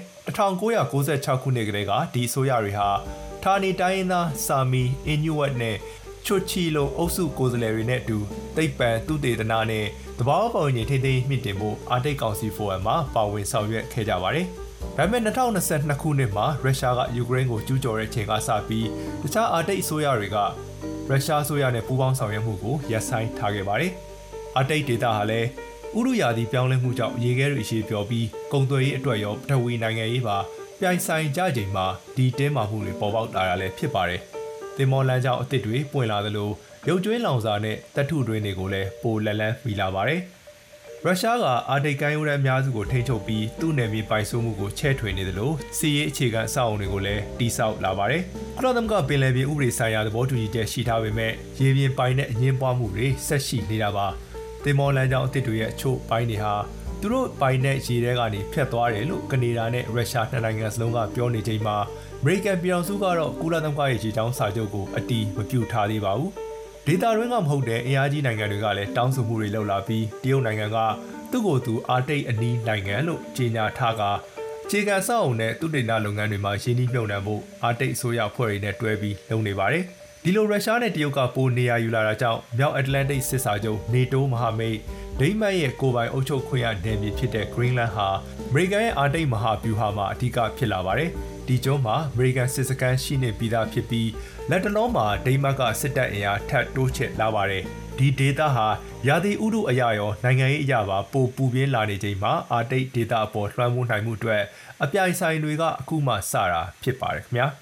Speaker 15: 1996ခုနှစ်ကတည်းကဒီအစိုးရတွေဟာဌာနေတိုင်းရင်းသားဆာမီအင်နူဝတ်နဲ့ချွတ်ချီလိုအုပ်စုကိုယ်စားလှယ်တွေနဲ့အတူတိတ်ပံသူတေသနာနဲ့တဘာဝပုံရိပ်ထိသိမ်းမြင့်တင်ဖို့အာတိတ်ကောင်စီဖိုရမ်မှာပါဝင်ဆောင်ရွက်ခဲ့ကြပါတယ်။ဒါပေမဲ့2022ခုနှစ်မှာရုရှားကယူကရိန်းကိုကျူးကျော်တဲ့အချိန်ကစပြီးတခြားအာတိတ်အစိုးရတွေကရုရှားအစိုးရနဲ့ပူးပေါင်းဆောင်ရွက်မှုကိုရပ်ဆိုင်းထားခဲ့ပါတယ်။အာတိတ်ဒေတာဟာလည်းဥရုယာတီပြောင်းလဲမှုကြောင့်ရေခဲတွေအရှိပြောပြီးကုန်သွယ်ရေးအတွက်ရောပထဝီနိုင်ငံရေးပါပြိုင်ဆိုင်ကြချိန်မှာဒီတင်းမာမှုတွေပေါ်ပေါက်လာတာလည်းဖြစ်ပါတယ်။တင်မော်လန်းကြောင့်အစ်စ်တွေပွင့်လာသလိုရုပ်ကျွေးလောင်စာနဲ့တပ်ထုတွင်းတွေကိုလည်းပိုလက်လန်းမိလာပါတယ်။ရုရှားကအာတိတ်ကိုင်းရိုးတန်းအများစုကိုထိန်းချုပ်ပြီးသူ့နယ်မြေပိုင်စိုးမှုကိုချဲ့ထွင်နေသလိုစီးရေးအခြေခံအဆောက်အုံတွေကိုလည်းတိစောက်လာပါတယ်။ကုလသမဂ္ဂပင်လယ်ပြင်ဥပဒေဆိုင်ရာသဘောတူညီချက်ရှိထားပေမဲ့ရေပြင်ပိုင်တဲ့အငင်းပွားမှုတွေဆက်ရှိနေတာပါ။တင်မော်လန်းကြောင့်အစ်စ်တွေရဲ့အချို့ပိုင်းတွေဟာသူတို့ပိုင်တဲ့ရေထဲကနေဖြတ်သွားတယ်လို့ကနေဒါနဲ့ရုရှားနှစ်နိုင်ငံစလုံးကပြောနေချိန်မှာအမေရိကန်ပြည်ထောင်စုကတော့ကုလသမဂ္ဂရဲ့ရေကြောင်းစာချုပ်ကိုအတီးမပြုထားသေးပါဘူး။ဒေတာတွင်းကမဟုတ်တဲ့အင်အားကြီးနိုင်ငံတွေကလည်းတောင်းဆိုမှုတွေလုပ်လာပြီးတရုတ်နိုင်ငံကသူ့ကိုယ်သူအာတိတ်အနီးနိုင်ငံလို့ကြေညာထားကအခြေခံစောက်အုံနဲ့သူတေသနလုပ်ငန်းတွေမှာရင်းနှီးမြှုပ်နှံဖို့အာတိတ်အစိုးရအဖွဲ့တွေနဲ့တွဲပြီးလုပ်နေပါတယ်။ဒီလိုရုရှားနဲ့တရုတ်ကပိုနေရာယူလာတာကြောင့်မြောက်အတ္တလန်တိတ်စစ်စာချုပ် NATO မဟာမိတ်ဒိန်းမတ်ရဲ့ကိုယ်ပိုင်အုပ်ချုပ်ခွင့်ရနယ်မြေဖြစ်တဲ့ Greenland ဟာအမေရိကန်ရဲ့အာတိတ်မဟာဗျူဟာမှာအဓိကဖြစ်လာပါတယ်။ဒီကျွန်းမှာအမေရိကန်စစ်စခန်းရှိနေပြီးသားဖြစ်ပြီးလက်တလုံးမှာဒိန်းမတ်ကစစ်တပ်အင်အားထပ်တိုးချဲ့လာပါတယ်။ဒီဒေတာဟာရာသီဥတုအရာရောနိုင်ငံရေးအရာပါပိုပူပြင်းလာနေချိန်မှာအာတိတ်ဒေတာအပေါ်လွှမ်းမိုးနိုင်မှုအတွက်အပြိုင်ဆိုင်တွေကအခုမှစတာဖြစ်ပါတယ်ခင်ဗျာ။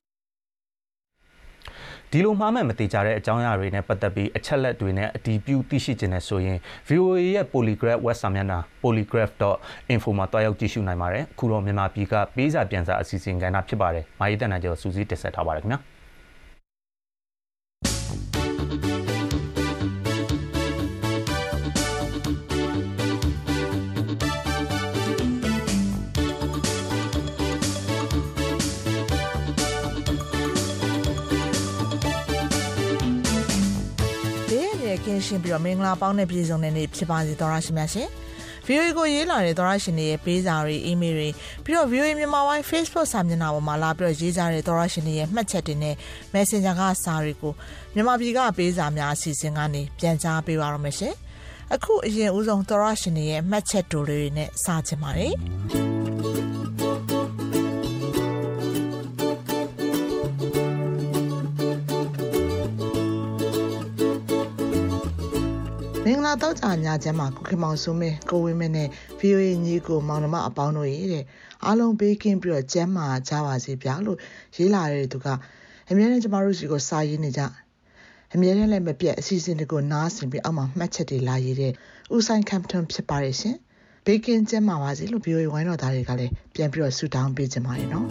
Speaker 2: ဒီလိုမှားမှန်မတိကြတဲ့အကြောင်းအရာတွေနဲ့ပတ်သက်ပြီးအချက်လက်တွေနဲ့အတီးပြုသိရှိခြင်းနဲ့ဆိုရင် VOA ရဲ့ Polygraph web စာမျက်နှာ polygraph.info မှာတွားရောက်ကြည့်ရှုနိုင်ပါတယ်။အခုတော့မြန်မာပြည်ကပေးစာပြန်စာအစီအစဉ်ကဏ္ဍဖြစ်ပါတယ်။မာရီတန်နိုင်ကျော်စူးစီးတင်ဆက်ထားပါတယ်ခင်ဗျာ။
Speaker 5: ကင်းရှင်းပြီးတော့မင်္ဂလာပေါင်းနဲ့ပြည်စုံတဲ့နေ့ဖြစ်ပါစေသောရရှိမြတ်ရှင် VOA ကိုရေးလာတဲ့သောရရှင်တွေရဲ့ပေးစာတွေ email တွေပြီးတော့ VOA မြန်မာပိုင်း Facebook စာမျက်နှာပေါ်မှာလာပြီးတော့ရေးကြတဲ့သောရရှင်တွေရဲ့မှတ်ချက်တွေနဲ့ Messenger ကစာတွေကိုမြန်မာပြည်ကပေးစာများအစီအစဉ်ကနေပြန်ကြားပေးပါရမယ်ရှင်အခုအရင်ဦးဆုံးသောရရှင်တွေရဲ့မှတ်ချက်တွေနဲ့စာချင်ပါတယ်မင်္ဂလာတော့ကြာညချမ်းမှာကိုခင်မောင်စုမင်းကိုဝင်းမင်းနဲ့ VOA ညီကိုမောင်နှမအပေါင်းတို့ရဲ့တဲ့အားလုံးဘေးကင်းပြီးတော့ကျမ်းမာကြပါစေဗျာလို့ရေးလာတဲ့သူကအမြဲတမ်းကျမတို့စီကိုစာရေးနေကြအမြဲတမ်းလည်းမပြတ်အစီအစဉ်တွေကိုနားဆင်ပြီးအောက်မှာမှတ်ချက်တွေလာရေးတဲ့ဦးဆိုင်ကမ်ပတွန်ဖြစ်ပါရဲ့ရှင်ဘေးကင်းကျမ်းမာပါစေလို့ VOA ဝိုင်းတော်သားတွေကလည်းပြန်ပြီးတော့ဆုတောင်းပေးကြပါရဲ့နော်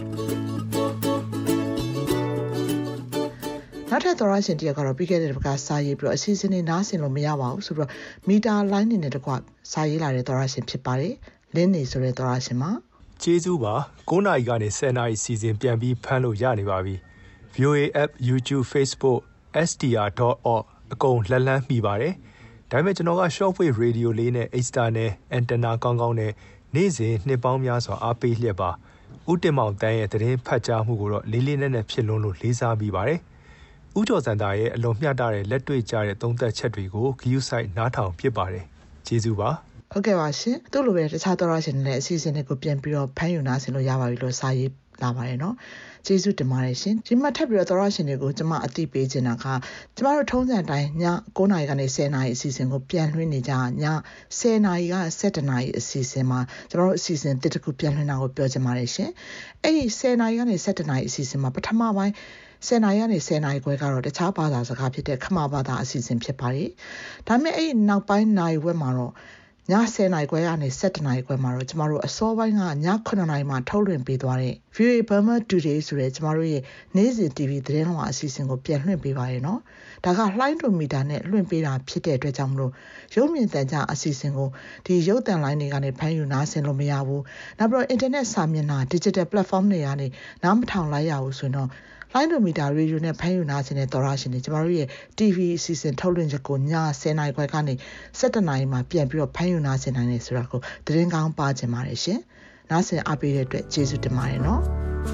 Speaker 5: နောက်ထပ်သောရရှင်တယောက်ကတော့ပြီးခဲ့တဲ့တစ်ခါစာရေးပြီးတော့အစီအစဉ်တွေနားဆင်လို့မရပါဘူးဆိုပြီးတော့မီတာလိုင်းနေနဲ့တကွစာရေးလာတဲ့သောရရှင်ဖြစ်ပါတယ်လင်းနေဆိုတဲ့သောရရှင်မှာ
Speaker 15: ကျေးဇူးပါ9နာရီကနေ10နာရီစီစဉ်ပြန်ပြီးဖမ်းလို့ရနေပါပြီ VOA app YouTube Facebook str.org အကုန်လက်လန်းမိပါတယ်ဒါပေမဲ့ကျွန်တော်က shortwave radio လေးနဲ့ Extra နဲ့ antenna ကောင်းကောင်းနဲ့နေ့စဉ်နှစ်ပေါင်းများစွာအားပေးလျက်ပါဦးတင်မောင်တန်းရဲ့သတင်းဖတ်ကြားမှုကိုတော့လေးလေးနက်နက်ဖြစ်လွန်းလို့လေးစားမိပါတယ်ဦးကျော်စံတာရဲ့အလွန်မျှတတဲ့လက်တွေ့ကြတဲ့သုံးသက်ချက်တွေကိုဂရုစိုက်နားထောင်ဖြစ်ပါတယ်ကျေးဇူးပါ
Speaker 5: ဟုတ်ကဲ့ပါရှင်သူ့လိုပဲတခြားသောရရှင်တွေလည်းအစီအစဉ်တွေကိုပြန်ပြီးတော့ဖမ်းယူနားဆင်လို့ရပါပြီလို့စာရေးလာပါတယ်နော်ကျေးဇူးတင်ပါတယ်ရှင်ဒီမှာထပ်ပြီးတော့သောရရှင်တွေကိုကျွန်မအသိပေးချင်တာကကျွန်တော်တို့ထုံးစံတိုင်းည9နာရီကနေ10နာရီအစီအစဉ်ကိုပြန်လွှင့်နေကြည10နာရီက17နာရီအစီအစဉ်မှာကျွန်တော်တို့အစီအစဉ်တစ်ခုပြန်လွှင့်တာကိုပြောချင်ပါတယ်ရှင်အဲ့ဒီ10နာရီကနေ17နာရီအစီအစဉ်မှာပထမပိုင်း10နာရီကနေ10နာရီခွဲကတော့တခြားဘာသာစကားဖြစ်တဲ့ခမာဘာသာအစီအစဉ်ဖြစ်ပါတယ်။ဒါပေမဲ့အဲ့ဒီနောက်ပိုင်းနိုင်ဝက်မှာတော့ည 10နိုင်ခွဲကနေ17နိုင်ခွဲမှာတော့ကျမတို့အစောပိုင်းကည9နိုင်မှာထုတ်လွှင့်ပေးသွားတဲ့ VOA Burma Today ဆိုတဲ့ကျမတို့ရဲ့နေ့စဉ် TV သတင်းလွှာအစီအစဉ်ကိုပြန်လွှင့်ပေးပါရနော်ဒါကလှိုင်းတိုမီတာနဲ့လွှင့်ပေးတာဖြစ်တဲ့အတွက်ကြောင့်မလို့ရုပ်မြင်သံကြားအစီအစဉ်ကိုဒီရုပ်သံလိုင်းတွေကနေဖမ်းယူနားဆင်လို့မရဘူးနောက်ပြီးတော့ internet စာမျက်နှာ digital platform တွေကနေနားမထောင်လိုက်ရဘူးဆိုတော့လိုင်းဒိုမီတာရေဒီယိုနဲ့ဖမ်းယူနာဆင်တဲ့သောရရှင်တွေကျမတို့ရဲ့ TV အစီအစဉ်ထုတ်လွှင့်ချက်ကိုည10နာရီခွဲကနေ17နာရီမှာပြန်ပြီးတော့ဖမ်းယူနာဆင်နိုင်တယ်ဆိုတာကိုသတင်းကောင်းပါချင်ပါတယ်ရှင်။နားဆင်အားပေးတဲ့အတွက်ကျေးဇူးတင်ပါတယ်နော်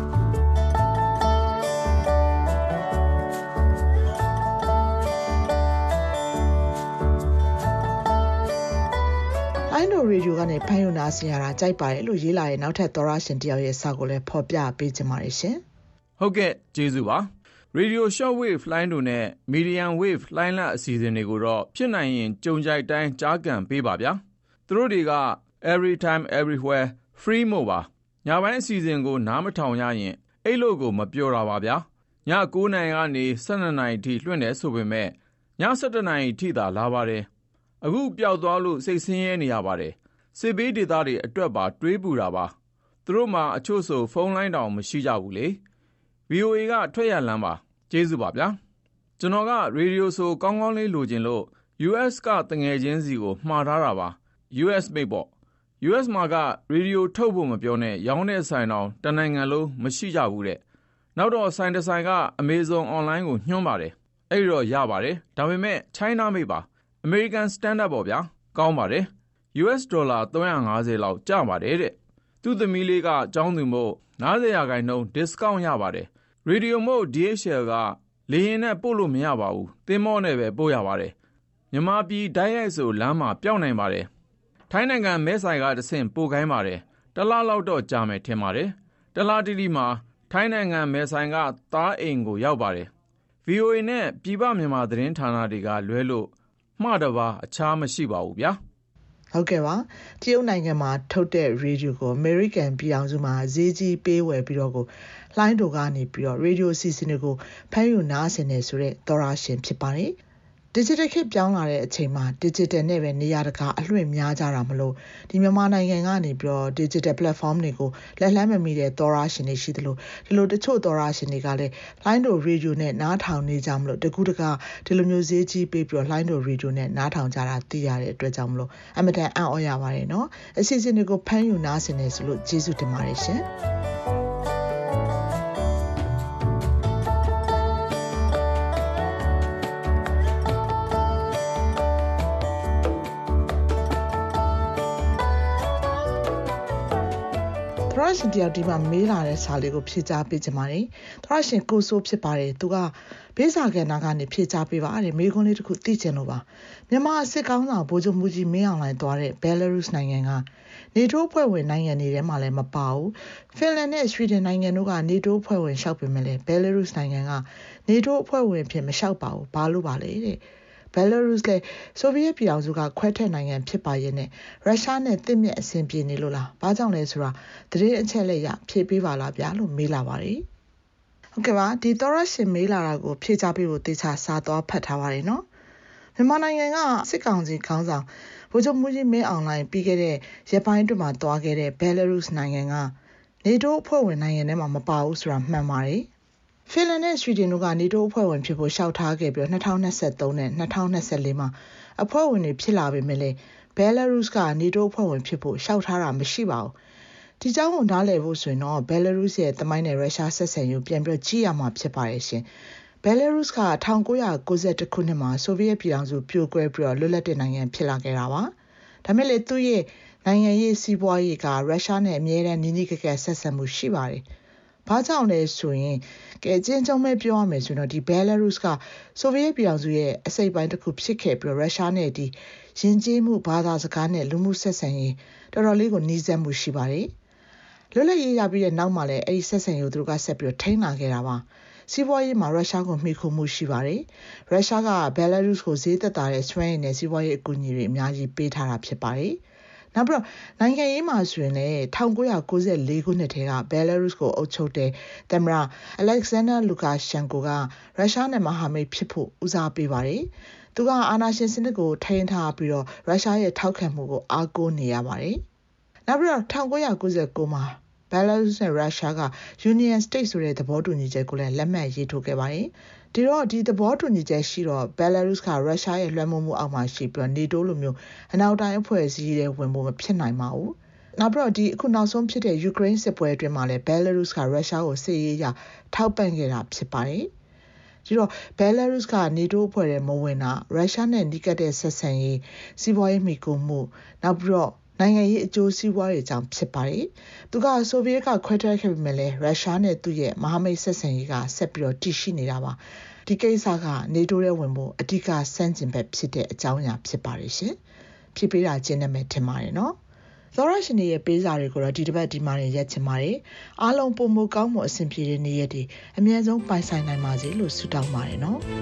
Speaker 5: ။လိုင်းဒိုရေဒီယိုကနေဖမ်းယူနာဆင်ရတာကြိုက်ပါတယ်လို့ရေးလာတဲ့နောက်ထပ်သောရရှင်တယောက်ရဲ့စာကိုလည်းဖော်ပြပေးချင်ပါတယ်ရှင်။
Speaker 16: ဟုတ်ကဲ့ကျေးဇူးပါ Radio Shortwave လိုင်းတို့နဲ့ Medium Wave လိုင်းလအစီအစဉ်တွေကိုတော့ဖြစ်နိုင်ရင်ကြုံကြိုက်တိုင်းကြားကန်ပေးပါဗျာသူတို့တွေက Every Time Everywhere Free မို့ပါညပိုင်းအစီအစဉ်ကိုနားမထောင်ရရင်အဲ့လိုကိုမပြောတာပါဗျာည9နာရီကနေ12နာရီထိလွှင့်တယ်ဆိုပေမဲ့ည17နာရီထိသာလာပါတယ်အခုပျောက်သွားလို့စိတ်ဆင်းရဲနေရပါတယ်စစ်ဘေးဒေသတွေအတွက်ပါတွေးပူတာပါသူတို့မှာအချို့ဆိုဖုန်းလိုင်းတောင်မရှိကြဘူးလေ VOA ကထွက်ရလမ်းပါကျေးဇူးပါဗျာကျွန်တော်ကရေဒီယိုဆိုကောင်းကောင်းလေးလိုချင်လို့ US ကတငယ်ချင်းစီကိုမှားထားတာပါ US မိတ်ပေါ့ US မှာကရေဒီယိုထုတ်ဖို့မပြောနဲ့ရောင်းတဲ့ဆိုင်တောင်တနိုင်ငံလုံးမရှိကြဘူးတဲ့နောက်တော့ဆိုင်တစ်ဆိုင်က Amazon Online ကိုညွှန်းပါတယ်အဲ့တော့ရပါတယ်ဒါပေမဲ့ China မိတ်ပါ American Standard ပေါ့ဗျာကောင်းပါတယ် US ဒေါ်လာ350လောက်ကျပါတယ်တဲ့သူ့သမီးလေးကကျောင်းသူမို့90% discount ရပါတယ်ရေဒီယိုမို့ DHL ကလေယာဉ်နဲ့ပို့လို့မရပါဘူးသင်္ဘောနဲ့ပဲပို့ရပါတယ်မြန်မာပြည်ဓာတ်ရိုက်ဆိုလမ်းမှာပျောက်နိုင်ပါတယ်ထိုင်းနိုင်ငံမဲဆိုင်ကတဆင့်ပို့ခိုင်းပါတယ်တလားလောက်တော့ကြာမယ်ထင်ပါတယ်တလားတိတိမှာထိုင်းနိုင်ငံမဲဆိုင်ကသားအိမ်ကိုရောက်ပါတယ် VOA နဲ့ပြည်ပမြန်မာသတင်းဌာနတွေကလွဲလို့မှားတပါအခြားမရှိပါဘူးဗျာ
Speaker 5: ဟုတ်ကဲ့ပါတရုတ်နိုင်ငံမှာထုတ်တဲ့ရေဒီယိုကို American ပြည်အောင်စုမှာဈေးကြီးပေးဝယ်ပြီးတော့ကိုလှိုင်းတိုကနေပြီးတော့ရေဒီယိုအစီအစဉ်တွေကိုဖမ်းယူနားဆင်နေဆိုတဲ့သောရရှင်ဖြစ်ပါတယ်။ Digital ခေတ်ပြောင်းလာတဲ့အချိန်မှာ Digital နဲ့ပဲနေရာတကာအလွှင့်များကြတာမလို့ဒီမြန်မာနိုင်ငံကနေပြီးတော့ Digital platform တွေကိုလက်လှမ်းမမီတဲ့သောရရှင်တွေရှိသလိုဒီလိုတချို့သောရရှင်တွေကလည်းလှိုင်းတိုရေဒီယိုနဲ့နားထောင်နေကြမလို့တကူတကဒီလိုမျိုးဈေးကြီးပေးပြီးတော့လှိုင်းတိုရေဒီယိုနဲ့နားထောင်ကြတာသိရတဲ့အတွက်ကြောင့်မလို့အမတန်အံ့ဩရပါတယ်နော်အစီအစဉ်တွေကိုဖမ်းယူနားဆင်နေဆိုလို့ကျေးဇူးတင်ပါတယ်ရှင်သရရှင်တယောက်ဒီမှာမေးလာတဲ့စာလေးကိုဖြေကြားပေးချင်ပါတယ်။သရရှင်ကိုဆိုးဖြစ်ပါတယ်။သူကဘေးစာကဏ္ဍကနေဖြေကြားပေးပါတဲ့မိခွန်းလေးတစ်ခုသိချင်လို့ပါ။မြန်မာစစ်ကောင်းဆောင်ဗိုလ်ချုပ်မှုကြီးမင်းအောင်လှိုင်သွားတဲ့ Belarus နိုင်ငံက NATO ဖွဲ့ဝင်နိုင်ငံတွေထဲမှာလည်းမပါဘူး။ Finland နဲ့ Sweden နိုင်ငံတို့က NATO ဖွဲ့ဝင်လျှောက်ပေမဲ့လည်း Belarus နိုင်ငံက NATO ဖွဲ့ဝင်ဖြစ်မလျှောက်ပါဘူး။ဘာလို့ပါလဲတဲ့။ Belarus လည်းဆိုဗီယက်ပြည်အောင်စုကခွဲထွက်နိုင်ငံဖြစ်ပါရဲ့နဲ့ရုရှားနဲ့တစ်မြက်အဆင်ပြေနေလို့လား။ဘာကြောင့်လဲဆိုတာသတင်းအချက်လက်ရဖြေပေးပါလားဗျာလို့မေးလာပါတယ်။ဟုတ်ကဲ့ပါဒီသောရရှင်မေးလာတာကိုဖြေချပေးဖို့တေချာစာသွားဖတ်ထားပါတယ်နော်။မြန်မာနိုင်ငံကစစ်ကောင်စီခေါင်းဆောင်ဗိုလ်ချုပ်မှုကြီးမင်းအောင်လှိုင်ပြီးခဲ့တဲ့ရက်ပိုင်းအတွင်းမှာတွားခဲ့တဲ့ Belarus နိုင်ငံက NATO အဖွဲ့ဝင်နိုင်ငံထဲမှာမပါဘူးဆိုတာမှန်ပါတယ်။ဖင်လန်နဲ့ဆွီဒင်တို့က NATO အဖွဲ့ဝင်ဖြစ်ဖို့လျှောက်ထားခဲ့ပြီး2023နဲ့2024မှာအဖွဲ့ဝင်တွေဖြစ်လာပေမဲ့လည်း Belarus က NATO အဖွဲ့ဝင်ဖြစ်ဖို့လျှောက်ထားတာမရှိပါဘူး။ဒီကြောင်းကိုနားလည်ဖို့ဆိုရင်တော့ Belarus ရဲ့သမိုင်းနဲ့ရုရှားဆက်ဆံရေးပြန်ပြီးကြည့်ရမှာဖြစ်ပါတယ်ရှင်။ Belarus က1991ခုနှစ်မှာဆိုဗီယက်ပြည်ထောင်စုပြိုကွဲပြီးလွတ်လပ်တဲ့နိုင်ငံဖြစ်လာခဲ့တာပါ။ဒါမဲ့လေသူ့ရဲ့နိုင်ငံရေးစီးပွားရေးကရုရှားနဲ့အမြဲတမ်းနီးနီးကပ်ကပ်ဆက်ဆံမှုရှိပါတယ်။ဘာကြောင့်လဲဆိုရင်ကဲကျင်းကျုံပဲပြောရမယ်ဆိုတော့ဒီ Belarus ကဆိုဗီယက်ပြည်အောင်စုရဲ့အစိပ်ပိုင်းတစ်ခုဖြစ်ခဲ့ပြီးရုရှားနဲ့ဒီယဉ်ကျေးမှုဘာသာစကားနဲ့လူမှုဆက်ဆံရေးတော်တော်လေးကိုနှီးစပ်မှုရှိပါတယ်။လွတ်လပ်ရေးရပြီးတဲ့နောက်မှာလည်းအဲဒီဆက်ဆံရေးကိုသူတို့ကဆက်ပြီးထိန်းလာခဲ့တာပါ။စီးပွားရေးမှာရုရှားကိုမှီခိုမှုရှိပါတယ်။ရုရှားက Belarus ကိုဈေးသက်သာတဲ့စွမ်းရည်နဲ့စီးပွားရေးအကူအညီတွေအများကြီးပေးထားတာဖြစ်ပါတယ်။နောက်ပြီးတော့နိုင်ငံရေးမှာဆိုရင်လည်း1994ခုနှစ်ထဲက Belarus ကိုအုပ်ချုပ်တဲ့သမ္မတ Alexander Lukashenko ကရုရှားနဲ့မဟာမိတ်ဖြစ်ဖို့ဦးစားပေးပါတယ်။သူကအာဏာရှင်စနစ်ကိုထိန်းထားပြီးတော့ရုရှားရဲ့ထောက်ခံမှုကိုအားကိုးနေရပါတယ်နောက်ပြီးတော့1999မှာဘယ်လာရုစ်နဲ့ရုရှားက Union State ဆိုတဲ့သဘောတူညီချက်ကိုလည်းလက်မှတ်ရေးထိုးခဲ့ပါတယ်ဒီတော့ဒီသဘောတူညီချက်ရှိတော့ဘယ်လာရုစ်ကရုရှားရဲ့လွှမ်းမိုးမှုအောက်မှာရှိပြီးတော့ NATO လိုမျိုးအနောက်တိုင်းအဖွဲ့အစည်းတွေဝင်ဖို့မဖြစ်နိုင်ပါဘူးနောက်ပြီးတော့ဒီအခုနောက်ဆုံးဖြစ်တဲ့ယူကရိန်းစစ်ပွဲအတွင်းမှာလည်းဘယ်လာရုစ်ကရုရှားကိုစစ်ရေးအရထောက်ပံ့ခဲ့တာဖြစ်ပါတယ်ဒီတော့ဘယ်လာရုစ်က NATO အဖွဲ့ရဲ့မဝင်တာရုရှားနဲ့နီးကပ်တဲ့ဆက်ဆံရေးစီးပွားရေးမိကိုမှုနောက်ပြီးတော့နိုင်ငံရေးအကျိုးစီးပွားတွေကြောင့်ဖြစ်ပါတယ်။သူကဆိုဗီယက်ကခွဲထွက်ခဲ့ပေမဲ့လည်းရုရှားနဲ့သူ့ရဲ့မဟာမိတ်ဆက်ဆံရေးကဆက်ပြီးတော့တည်ရှိနေတာပါ။ဒီကိစ္စက NATO ရဲ့ဝင်ဖို့အဓိကစန့်ကျင်ဘက်ဖြစ်တဲ့အကြောင်းအရာဖြစ်ပါတယ်ရှင်။ဖြစ်ပေးတာကျင်းနေမယ်ထင်ပါတယ်နော်။သောရရှင်ရဲ့ပေးစာတွေကိုတော့ဒီတစ်ပတ်ဒီမှာနေရက်ချင်ပါတယ်။အားလုံးပုံမကောင်းမှုအဆင်ပြေတဲ့နေ့ရက်တွေအများဆုံးပိုင်ဆိုင်နိုင်ပါစေလို့ဆုတောင်းပါတယ်နော်။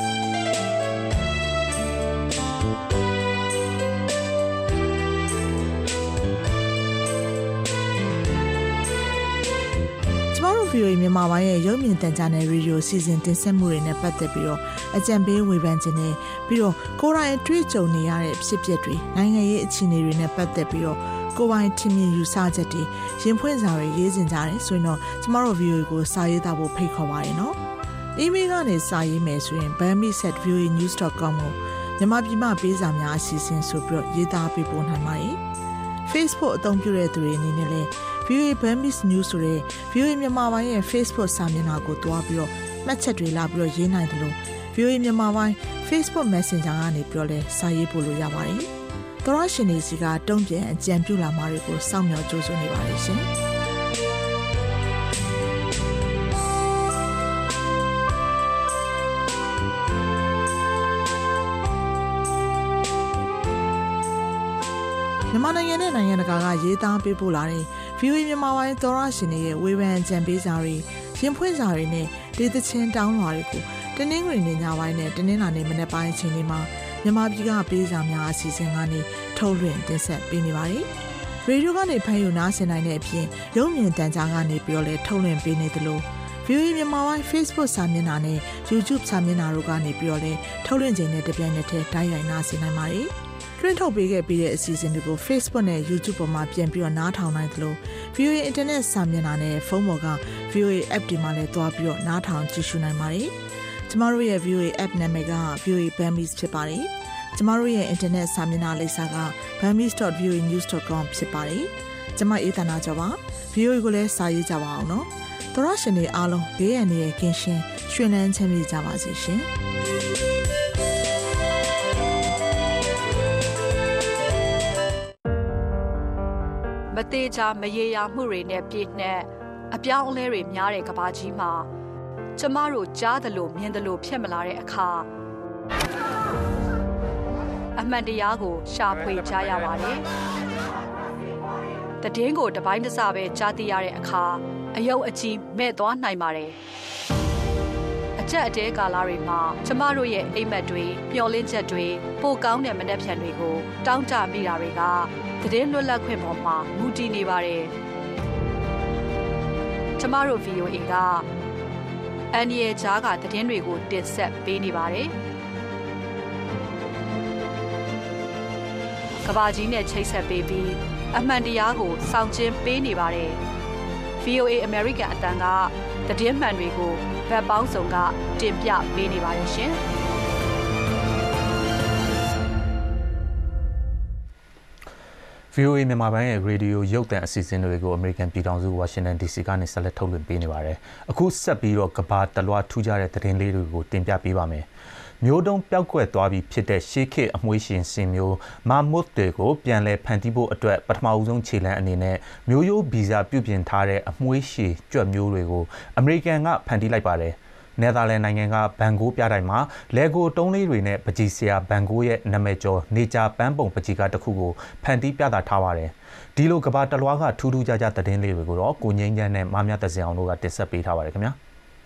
Speaker 5: VOA မြန်မာပိုင်းရဲ့ရုပ်မြင်သံကြားနယ်ရေဒီယိုစီစဉ်တင်ဆက်မှုတွေနဲ့ပတ်သက်ပြီးတော့အကြံပေးဝေဖန်ခြင်းနဲ့ပြီးတော့ကိုယ်တိုင်တွေ့ကြုံနေရတဲ့ဖြစ်ပျက်တွေနိုင်ငံရေးအခြေအနေတွေနဲ့ပတ်သက်ပြီးတော့ကိုယ်ပိုင်ထင်မြင်ယူဆချက်တွေရင်ဖွင့်စာတွေရေးစင်ကြတယ်ဆိုရင်တော့ကျမတို့ VOA ကိုစာရေးသားဖို့ဖိတ်ခေါ်ပါရနော်။ email ကနေစာရေးမယ်ဆိုရင် bami@voanews.com ကိုမြန်မာပြည်မှာပေးစာများအစီအစဉ်ဆိုပြီးတော့ရေးသားပေးပို့နိုင်ပါတယ်။ Facebook အသုံးပြုတဲ့သူတွေအနေနဲ့လည်းVOA Burmese News ဆိုတဲ့ VOA မြန်မာပိုင်းရဲ့ Facebook စာမျက်နှာကိုတွားပြီးတော့မှတ်ချက်တွေလာပြီးတော့ရေးနိုင်တယ်လို့ VOA မြန်မာပိုင်း Facebook Messenger ကနေပြောလဲစာရေးပို့လို့ရပါတယ်။သောရရှင်တွေစီကတုံ့ပြန်အကြံပြုလာမှာတွေကိုစောင့်မျှော်ကြိုးစားနေပါတယ်ရှင်။မြန်မာနိုင်ငံနဲ့နိုင်ငံတကာကရေးသားပေးပို့လာတဲ့ VOA မြန်မာပိုင်းသောရရှင်တွေရဲ့ဝေဖန်ကြံပေးစာတွေရင်ဖွင့်စာတွေနဲ့ဒေသချင်းတောင်းလွှာတွေကိုတနင်္ဂနွေနေ့ညပိုင်းနဲ့တနင်္လာနေ့မနက်ပိုင်းအချိန်တွေမှာမြန်မာပြည်ကပေးစာများအစီအစဉ်ကနေထုတ်လွှင့်တင်ဆက်ပေးနေပါတယ်။ရေဒီယိုကနေဖမ်းယူနားဆင်နိုင်တဲ့အပြင်ရုပ်မြင်သံကြားကနေပြီးတော့လည်းထုတ်လွှင့်ပေးနေသလို VOA မြန်မာပိုင်း Facebook စာမျက်နှာနဲ့ YouTube စာမျက်နှာတို့ကနေပြီးတော့လည်းထုတ်လွှင့်ခြင်းနဲ့တပြိုင်နက်တည်းတိုက်ရိုက်နားဆင်နိုင်ပါတယ်။တွင်းထုတ်ပေးခဲ့ပြီးတဲ့အစီအစဉ်တွေကို Facebook နဲ့ YouTube ပေါ်မှာပြန်ပြီးတော့နားထောင်နိုင်သလို VOA Internet စာမျက်နှာနဲ့ဖုန်းပေါ်က VOA App ဒီမှာလည်းတွားပြီးတော့နားထောင်ကြည့်ရှုနိုင်ပါတယ်။ကျမတို့ရဲ့ VOA App နာမည်က VOA Burmese ဖြစ်ပါတယ်။ကျမတို့ရဲ့ Internet စာမျက်နှာလိပ်စာက burmese.voanews.com ဖြစ်ပါတယ်။ကျမအေးသနာကျော်ပါ။ VOA ကိုလည်းစာရေးကြပါအောင်နော်။သောရရှင်တွေအားလုံးဘေးရန်ရဲ့ကင်းရှင်းရွှင်လန်းချမ်းမြေ့ကြပါစေရှင်။
Speaker 17: မသေးချာမရေရာမှုတွေနဲ့ပြည့်နှက်အပြောင်းအလဲတွေများတဲ့ကမ္ဘာကြီးမှာကျမတို့ကြားသလိုမြင်သလိုဖြစ်မလာတဲ့အခါအမှန်တရားကိုရှာဖွေကြရပါတယ်။တည်င်းကိုတစ်ပိုင်းတစ်စပဲကြားသိရတဲ့အခါအယုတ်အကြီးမဲ့သွားနိုင်ပါတယ်။အချက်အတဲကာလတွေမှာကျမတို့ရဲ့အိမ်မက်တွေမျှော်လင့်ချက်တွေပိုကောင်းတဲ့မနှက်ဖြန်တွေကိုတောင်းတမိတာတွေကသတင်းလွတ်လပ်ခွင့်ပေါ်မှာမူတည်နေပါတယ်။ကျမတို့ VOA ကအန်ရီဂျားကသတင်းတွေကိုတင်ဆက်ပေးနေပါတယ်။ကဘာကြီးနဲ့ချိတ်ဆက်ပေးပြီးအမှန်တရားကိုစောင့်ကျဉ်ပေးနေပါတယ်။ VOA American အတန်ကသတင်းမှန်တွေကိုဗတ်ပေါင်းစုံကတင်ပြပေးနေပါတယ်ရှင်။
Speaker 2: VOA မြန်မာပိုင်းရဲ့ရေဒီယိုရုပ်သံအစီအစဉ်တွေကို American ပြည်ထောင်စု Washington DC ကနေဆက်လက်ထုတ်လွှင့်ပေးနေပါတယ်။အခုဆက်ပြီးတော့ကဘာတလွှားထူးခြားတဲ့သတင်းလေးတွေကိုတင်ပြပေးပါမယ်။မျိုးတုံးပျောက်ကွယ်သွားပြီးဖြစ်တဲ့ရှေးခေတ်အမွှေးရှင်စင်မျိုးမာမွတ်တွေကိုပြန်လည်ဖန်တီးဖို့အတွက်ပထမဦးဆုံးခြေလှမ်းအနေနဲ့မျိုးရိုးဗီဇပြုပြင်ထားတဲ့အမွှေးရှည်ကြွက်မျိုးတွေကို American ကဖန်တီးလိုက်ပါတယ်။နယ်သာလန်နိုင်ငံကဘန်ဂိုးပြတိုင်းမှာလယ်ကိုတုံးလေးတွေနဲ့ပကြီးဆရာဘန်ဂိုးရဲ့နာမည်ကျော်နေကြပန်းပုံပကြီးကတစ်ခုကိုဖန်တီးပြသထားပါတယ်။ဒီလိုကဘာတလွှားကထူးထူးခြားခြားသတင်းလေးတွေကိုတော့ကိုငိမ့်ချမ်းနဲ့မမြတ်သဇင်အောင်တို့ကတင်ဆက်ပေးထားပါတယ်ခင်ဗျာ။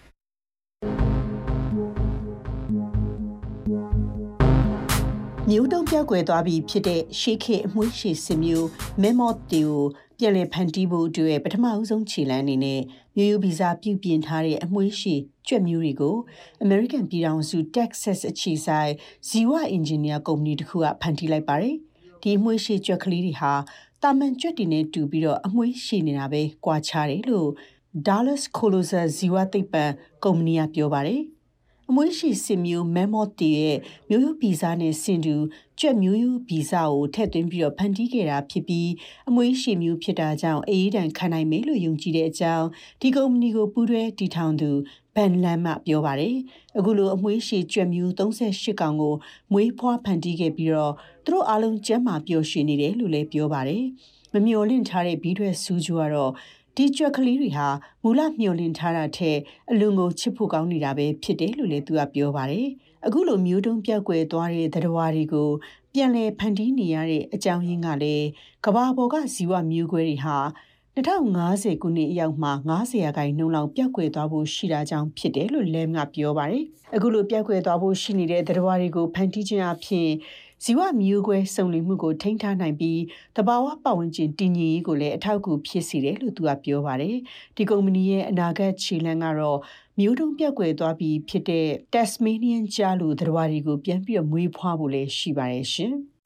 Speaker 7: မျိုးတုံးပြောက်ကွယ်သွားပြီးဖြစ်တဲ့ရှေးခေတ်အမွှေးရှည်စင်မျိုးမဲမော့တီကိုပြန်လည်ဖန်တီးဖို့အတွက်ပထမဦးဆုံးခြေလှမ်းအနေနဲ့မျိုးရိုးဗီဇပြုပြင်ထားတဲ့အမွှေးရှည်ကြွက်မျိုးတွေကို American ပြည်ထောင်စု Texas အခြေစိုက်ဇီဝအင်ဂျင်နီယာကုမ္ပဏီတစ်ခုကဖန်တီးလိုက်ပါတယ်။ဒီအမွှေးရှည်ကြွက်ကလေးတွေဟာတာမန်ကြွက်တွေနဲ့တူပြီးတော့အမွှေးရှည်နေတာပဲကွာခြားတယ်လို့ Dallas Colossal ဇီဝသိပ္ပံကုမ္ပဏီကပြောပါတယ်။အမွှေးရှည်စင်မျိုး Mammoth တရဲ့မျိုးရိုးဗီဇနဲ့ဆင်တူကြွက်မျိုးရိုးဗီဇကိုထည့်သွင်းပြီးတော့ဖန်တီးခဲ့တာဖြစ်ပြီးအမွှေးရှည်မျိုးဖြစ်တာကြောင့်အေးဒဏ်ခံနိုင်မယ်လို့ယုံကြည်တဲ့အကြောင်းဒီကုမ္ပဏီကိုပူးတွဲတည်ထောင်သူဘန်လန်မှပြောပါတယ်။အခုလိုအမွှေးရှည်ကြွက်မျိုး38ကောင်ကိုမွေးဖွားဖန်တီးခဲ့ပြီးတော့သူတို့အားလုံးကျန်းမာပျော်ရွှင်နေတယ်လို့လည်းပြောပါတယ်။မမျှော်လင့်ထားတဲ့ဘီးထွက်စူးကျူကတော့ဒီကြွက်ကလေးတွေဟာမူလမျှော်လင့်ထားတာထက်အလွန်ကိုချစ်ဖို့ကောင်းနေတာပဲဖြစ်တယ်လို့လည်းသူကပြောပါတယ်။အခုလိုမျိုးတုံးပြောက်ကွယ်သွားတဲ့သတ္တဝါတွေကိုပြန်လည်ဖန်တီးနေရတဲ့အကြောင်းရင်းကလည်းကမ္ဘာပေါ်ကဇီဝမျိုးကွဲတွေဟာ2050ခုနှစ်အရောက်မှာ90%လောက်ပျောက်ကွယ်သွားဖို့ရှိတာကြောင့်ဖြစ်တယ်လို့လမ်ကပြောပါတယ်။အခုလိုပျောက်ကွယ်သွားဖို့ရှိနေတဲ့သတ္တဝါတွေကိုဖန်တီးခြင်းအပြင်ဇီဝမျိုးကွဲစုံလင်မှုကိုထိန်းထားနိုင်ပြီးတဘာဝပတ်ဝန်းကျင်တည်ငြိမ်ရေးကိုလည်းအထောက်အကူဖြစ်စေတယ်လို့သူကပြောပါတယ်။ဒီကုမ္ပဏီရဲ့အနာဂတ်ခြေလှမ်းကတော့မျိုးတုံးပြောက်ကွယ်သွားပြီးဖြစ်တဲ့ Tasmanian ကြားလူသတ္တဝါတွေကိုပြန်ပြီးမွေးဖွားဖို့လည်းရှိပါတယ်ရှင်။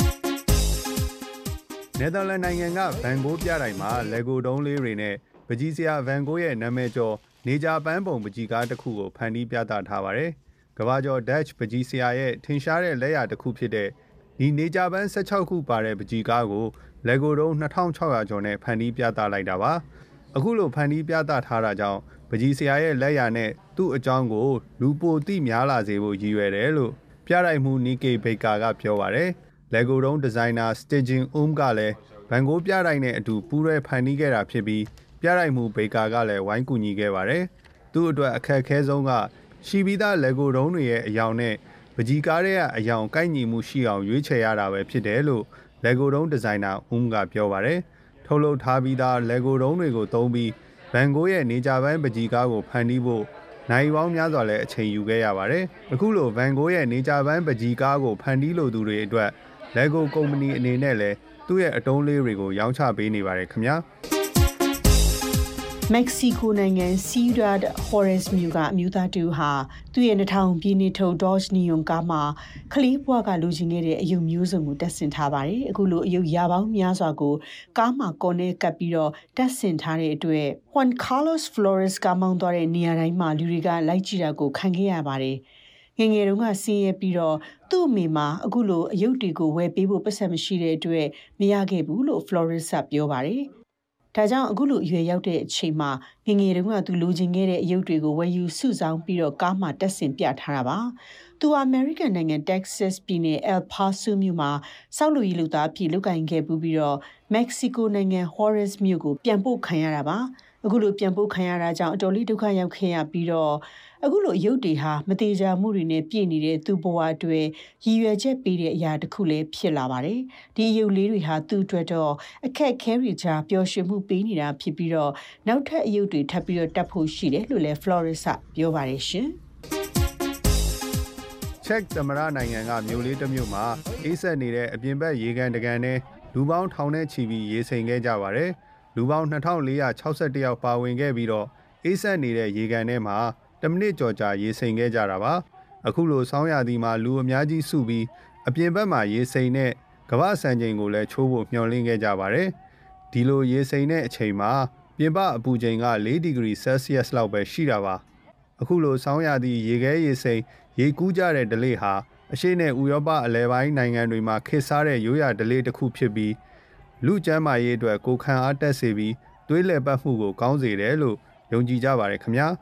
Speaker 18: နယ်သာလန်နိုင်ငံကဗန်ဂိုးပြတိုင်းမှာလက်ကိုတုံးလေးတွေနဲ့ပကြီးစရာဗန်ဂိုးရဲ့နာမည်ကျော်နေကြပန်းပုံပကြီးကားတစ်ခုကိုဖန်တီးပြသထားပါတယ်။ကမ္ဘာကျော် Dutch ပကြီးစရာရဲ့ထင်ရှားတဲ့လက်ရာတစ်ခုဖြစ်တဲ့ဒီနေကြပန်း16ခုပါတဲ့ပကြီးကားကိုလက်ကိုတုံး2600ကျော်နဲ့ဖန်တီးပြသလိုက်တာပါ။အခုလိုဖန်တီးပြသထားတာကြောင့်ပကြီးစရာရဲ့လက်ရာနဲ့သူ့အကြောင်းကိုလူပိုသိများလာစေဖို့ရည်ရွယ်တယ်လို့ပြတိုက်မှုနီကေဘေကာကပြောပါတယ်။လက်ကိုတုံးဒီဇိုင်နာ Stagingကလည်းဗန်ဂိုးပြတိုက်နဲ့အတူပူးရဲဖန်တီးခဲ့တာဖြစ်ပြီးပြတိုက်မှုဘေကာကလည်းဝိုင်းကူညီခဲ့ပါတယ်။သူ့အတွက်အခက်အခဲဆုံးကရှိပြီးသားလက်ကိုတုံးတွေရဲ့အယောင်နဲ့ပကြီးကားရဲ့အယောင်ကိုက်ညီမှုရှိအောင်ရွေးချယ်ရတာပဲဖြစ်တယ်လို့လက်ကိုတုံးဒီဇိုင်နာကပြောပါတယ်။ထုတ်လုပ်ထားပြီးသားလက်ကိုတုံးတွေကိုသုံးပြီးဗန်ဂိုးရဲ့နေကြပန်းပကြီးကားကိုဖန်တီးဖို့နိုင်ပေါင်းများစွာလည်းအချိန်ယူခဲ့ရပါတယ်။အခုလိုဗန်ဂိုးရဲ့နေကြပန်းပကြီးကားကိုဖန်တီးလိုသူတွေအတွက်လက်ကိုကုမ္ပဏီအနေနဲ့လည်းသူ့ရဲ့အတုံးလေးတွေကိုရောင်းချပေးနေပါတယ်ခင်ဗျာ
Speaker 7: မက္ကဆီကိုနိုင်ငံ Ciudad Juarez မြို့ကအမျိုးသားတူဟာသူ့ရဲ့2000ပြည့်နှစ်ထုတ် Dodge Neon ကားမှာခလေးဘွားကလူချင်းခဲ့တဲ့အယုံမျိုးစုံကိုတက်ဆင်ထားပါတယ်။အခုလိုအယုံရာပေါင်းများစွာကိုကားမှာကော်နဲ့ကပ်ပြီးတော့တက်ဆင်ထားတဲ့အတွက် Juan Carlos Flores ကမောင်းသွားတဲ့နေရာတိုင်းမှာလူတွေကလိုက်ကြည့်တာကိုခံခဲ့ရပါတယ်။ငယ်ငယ်တုန်းကဆင်းရဲပြီးတော့သူ့အမေမှာအခုလိုအယုတ်တွေကိုဝယ်ပေးဖို့ပတ်စံမရှိတဲ့အတွက်မရခဲ့ဘူးလို့ Flores ကပြောပါတယ်။ဒါကြောင့်အခုလိုအရွယ်ရောက်တဲ့အချိန်မှာငယ်ငယ်တုန်းကသူလိုချင်ခဲ့တဲ့အယုတ်တွေကိုဝယ်ယူစုဆောင်းပြီးတော့ကားမှာတက်ဆင်ပြထားတာပါ။သူဟာ American နိုင်ငံ Texas ပြည်နယ် El Paso မြို့မှာစောက်လူကြီးလူသားဖြစ်လုပ်ကိုင်ခဲ့ပြီးတော့ Mexico နိုင်ငံ Juarez မြို့ကိုပြန်ပို့ခံရတာပါ။အခုလိုပြန်ပို့ခံရတာကြောင့်အတော်လေးဒုက္ခရောက်ခဲ့ရပြီးတော့အခုလိုရုပ်တွေဟာမတေချာမှုတွေနဲ့ပြည့်နေတဲ့သူ့ဘဝအတွက်ရည်ရွယ်ချက်ပေးတဲ့အရာတစ်ခုလည်းဖြစ်လာပါတယ်။ဒီရုပ်လေးတွေဟာသူ့အတွက်တော့အခက်အခဲတွေကြားပျော်ရွှင်မှုပေးနေတာဖြစ်ပြီးတော့နောက်ထပ်အယုတ်တွေထပ်ပြီးတော့တက်ဖို့ရှိတယ်လို့လည်း Flores ကပြောပါတယ်ရှင်
Speaker 18: ။ Czech သမ္မတနိုင်ငံကမြို့လေးတစ်မြို့မှာအေးဆက်နေတဲ့အပြင်ဘက်ရေကန်တကန်နဲ့လူပေါင်းထောင်နဲ့ချီပြီးရေစိမ်ခဲ့ကြပါတယ်။လူပေါင်း2461ယောက်ပါဝင်ခဲ့ပြီးတော့အေးဆက်နေတဲ့ရေကန်ထဲမှာ10မိနစ်ကျော်ကြာရေစိမ်ခဲ့ကြတာပါအခုလိုဆောင်းရာသီမှာလူအများကြီးစုပြီးအပြင်ဘက်မှာရေစိမ်နဲ့ကမ္ဘာစံချိန်ကိုလည်းချိုးဖို့မျှော်လင့်ခဲ့ကြပါတယ်ဒီလိုရေစိမ်တဲ့အချိန်မှာပြင်ပအပူချိန်က4ဒီဂရီဆဲလ်စီယပ်လောက်ပဲရှိတာပါအခုလိုဆောင်းရာသီရေခဲရေစိမ်ရေကူးကြတဲ့ဒလေဟာအရှေ့နဲ့ဥရောပအလယ်ပိုင်းနိုင်ငံတွေမှာခေတ်စားတဲ့ရိုးရာဒလေတစ်ခုဖြစ်ပြီးလူကျန်းမာရေးအတွက်ကိုခံအားတက်စေပြီးသွေးလည်ပတ်မှုကိုကောင်းစေတယ်လို့ယုံကြည်ကြပါတယ်ခင်ဗျာ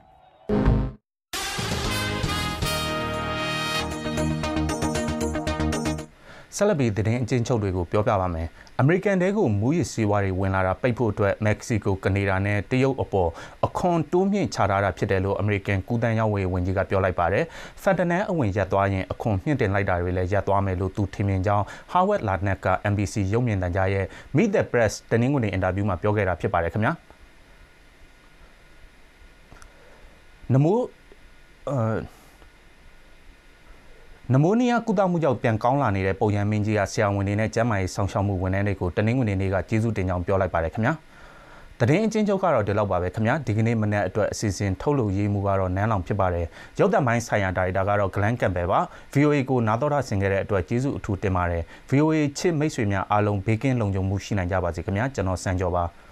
Speaker 2: ဆက်လက်ပြီးသတင်းအကျဉ်းချုပ်တွေကိုပြောပြပါမယ်။ American တဲကိုမူးယစ်ဆေးဝါးတွေဝင်လာတာပိတ်ဖို့အတွက် Mexico, Canada နဲ့တရုတ်အပေါ်အခွန်တိုးမြင့်ချထားတာဖြစ်တယ်လို့ American ကူးသန်းရောင်းဝယ်ဝန်ကြီးကပြောလိုက်ပါတယ်။ Fentanyl အဝင်ရပ်သွားရင်အခွန်မြင့်တင်လိုက်တာတွေလည်းရပ်သွားမယ်လို့သူထင်မြင်ကြောင်း Howard Lutnick က NBC ရုပ်မြင်သံကြားရဲ့ Meet the Press တနင်္ဂနွေအင်တာဗျူးမှာပြောခဲ့တာဖြစ်ပါတယ်ခင်ဗျာ။နမိုးနီးယားကုသမှုကြောင့်ပြန်ကောင်းလာနေတဲ့ပုံရန်မင်းကြီးကဆရာဝန်တွေနဲ့ကျန်းမာရေးဆောင်ရှောက်မှုဝန်ထမ်းတွေကိုတနင်္ဂနွေနေ့ကကျေးဇူးတင်ကြောင်းပြောလိုက်ပါတယ်ခင်ဗျာ။သတင်းအချင်းချုပ်ကတော့ဒီလောက်ပါပဲခင်ဗျာဒီကနေ့မနေ့အတွက်အစီအစဉ်ထုတ်လုပ်ရေးမှုကတော့နန်းလောင်ဖြစ်ပါတယ်ရုပ်သံပိုင်းဆိုင်ရာဒါရိုက်တာကတော့ Glenn Campbell ပါ VOA ကိုနားတော်တာဆင်ခဲ့တဲ့အတွက်ကျေးဇူးအထူးတင်ပါတယ် VOA ချစ်မိတ်ဆွေများအားလုံးဘေးကင်းလုံခြုံမှုရှိနိုင်ကြပါစေခင်ဗျာကျွန်တော်စံကျော်ပါ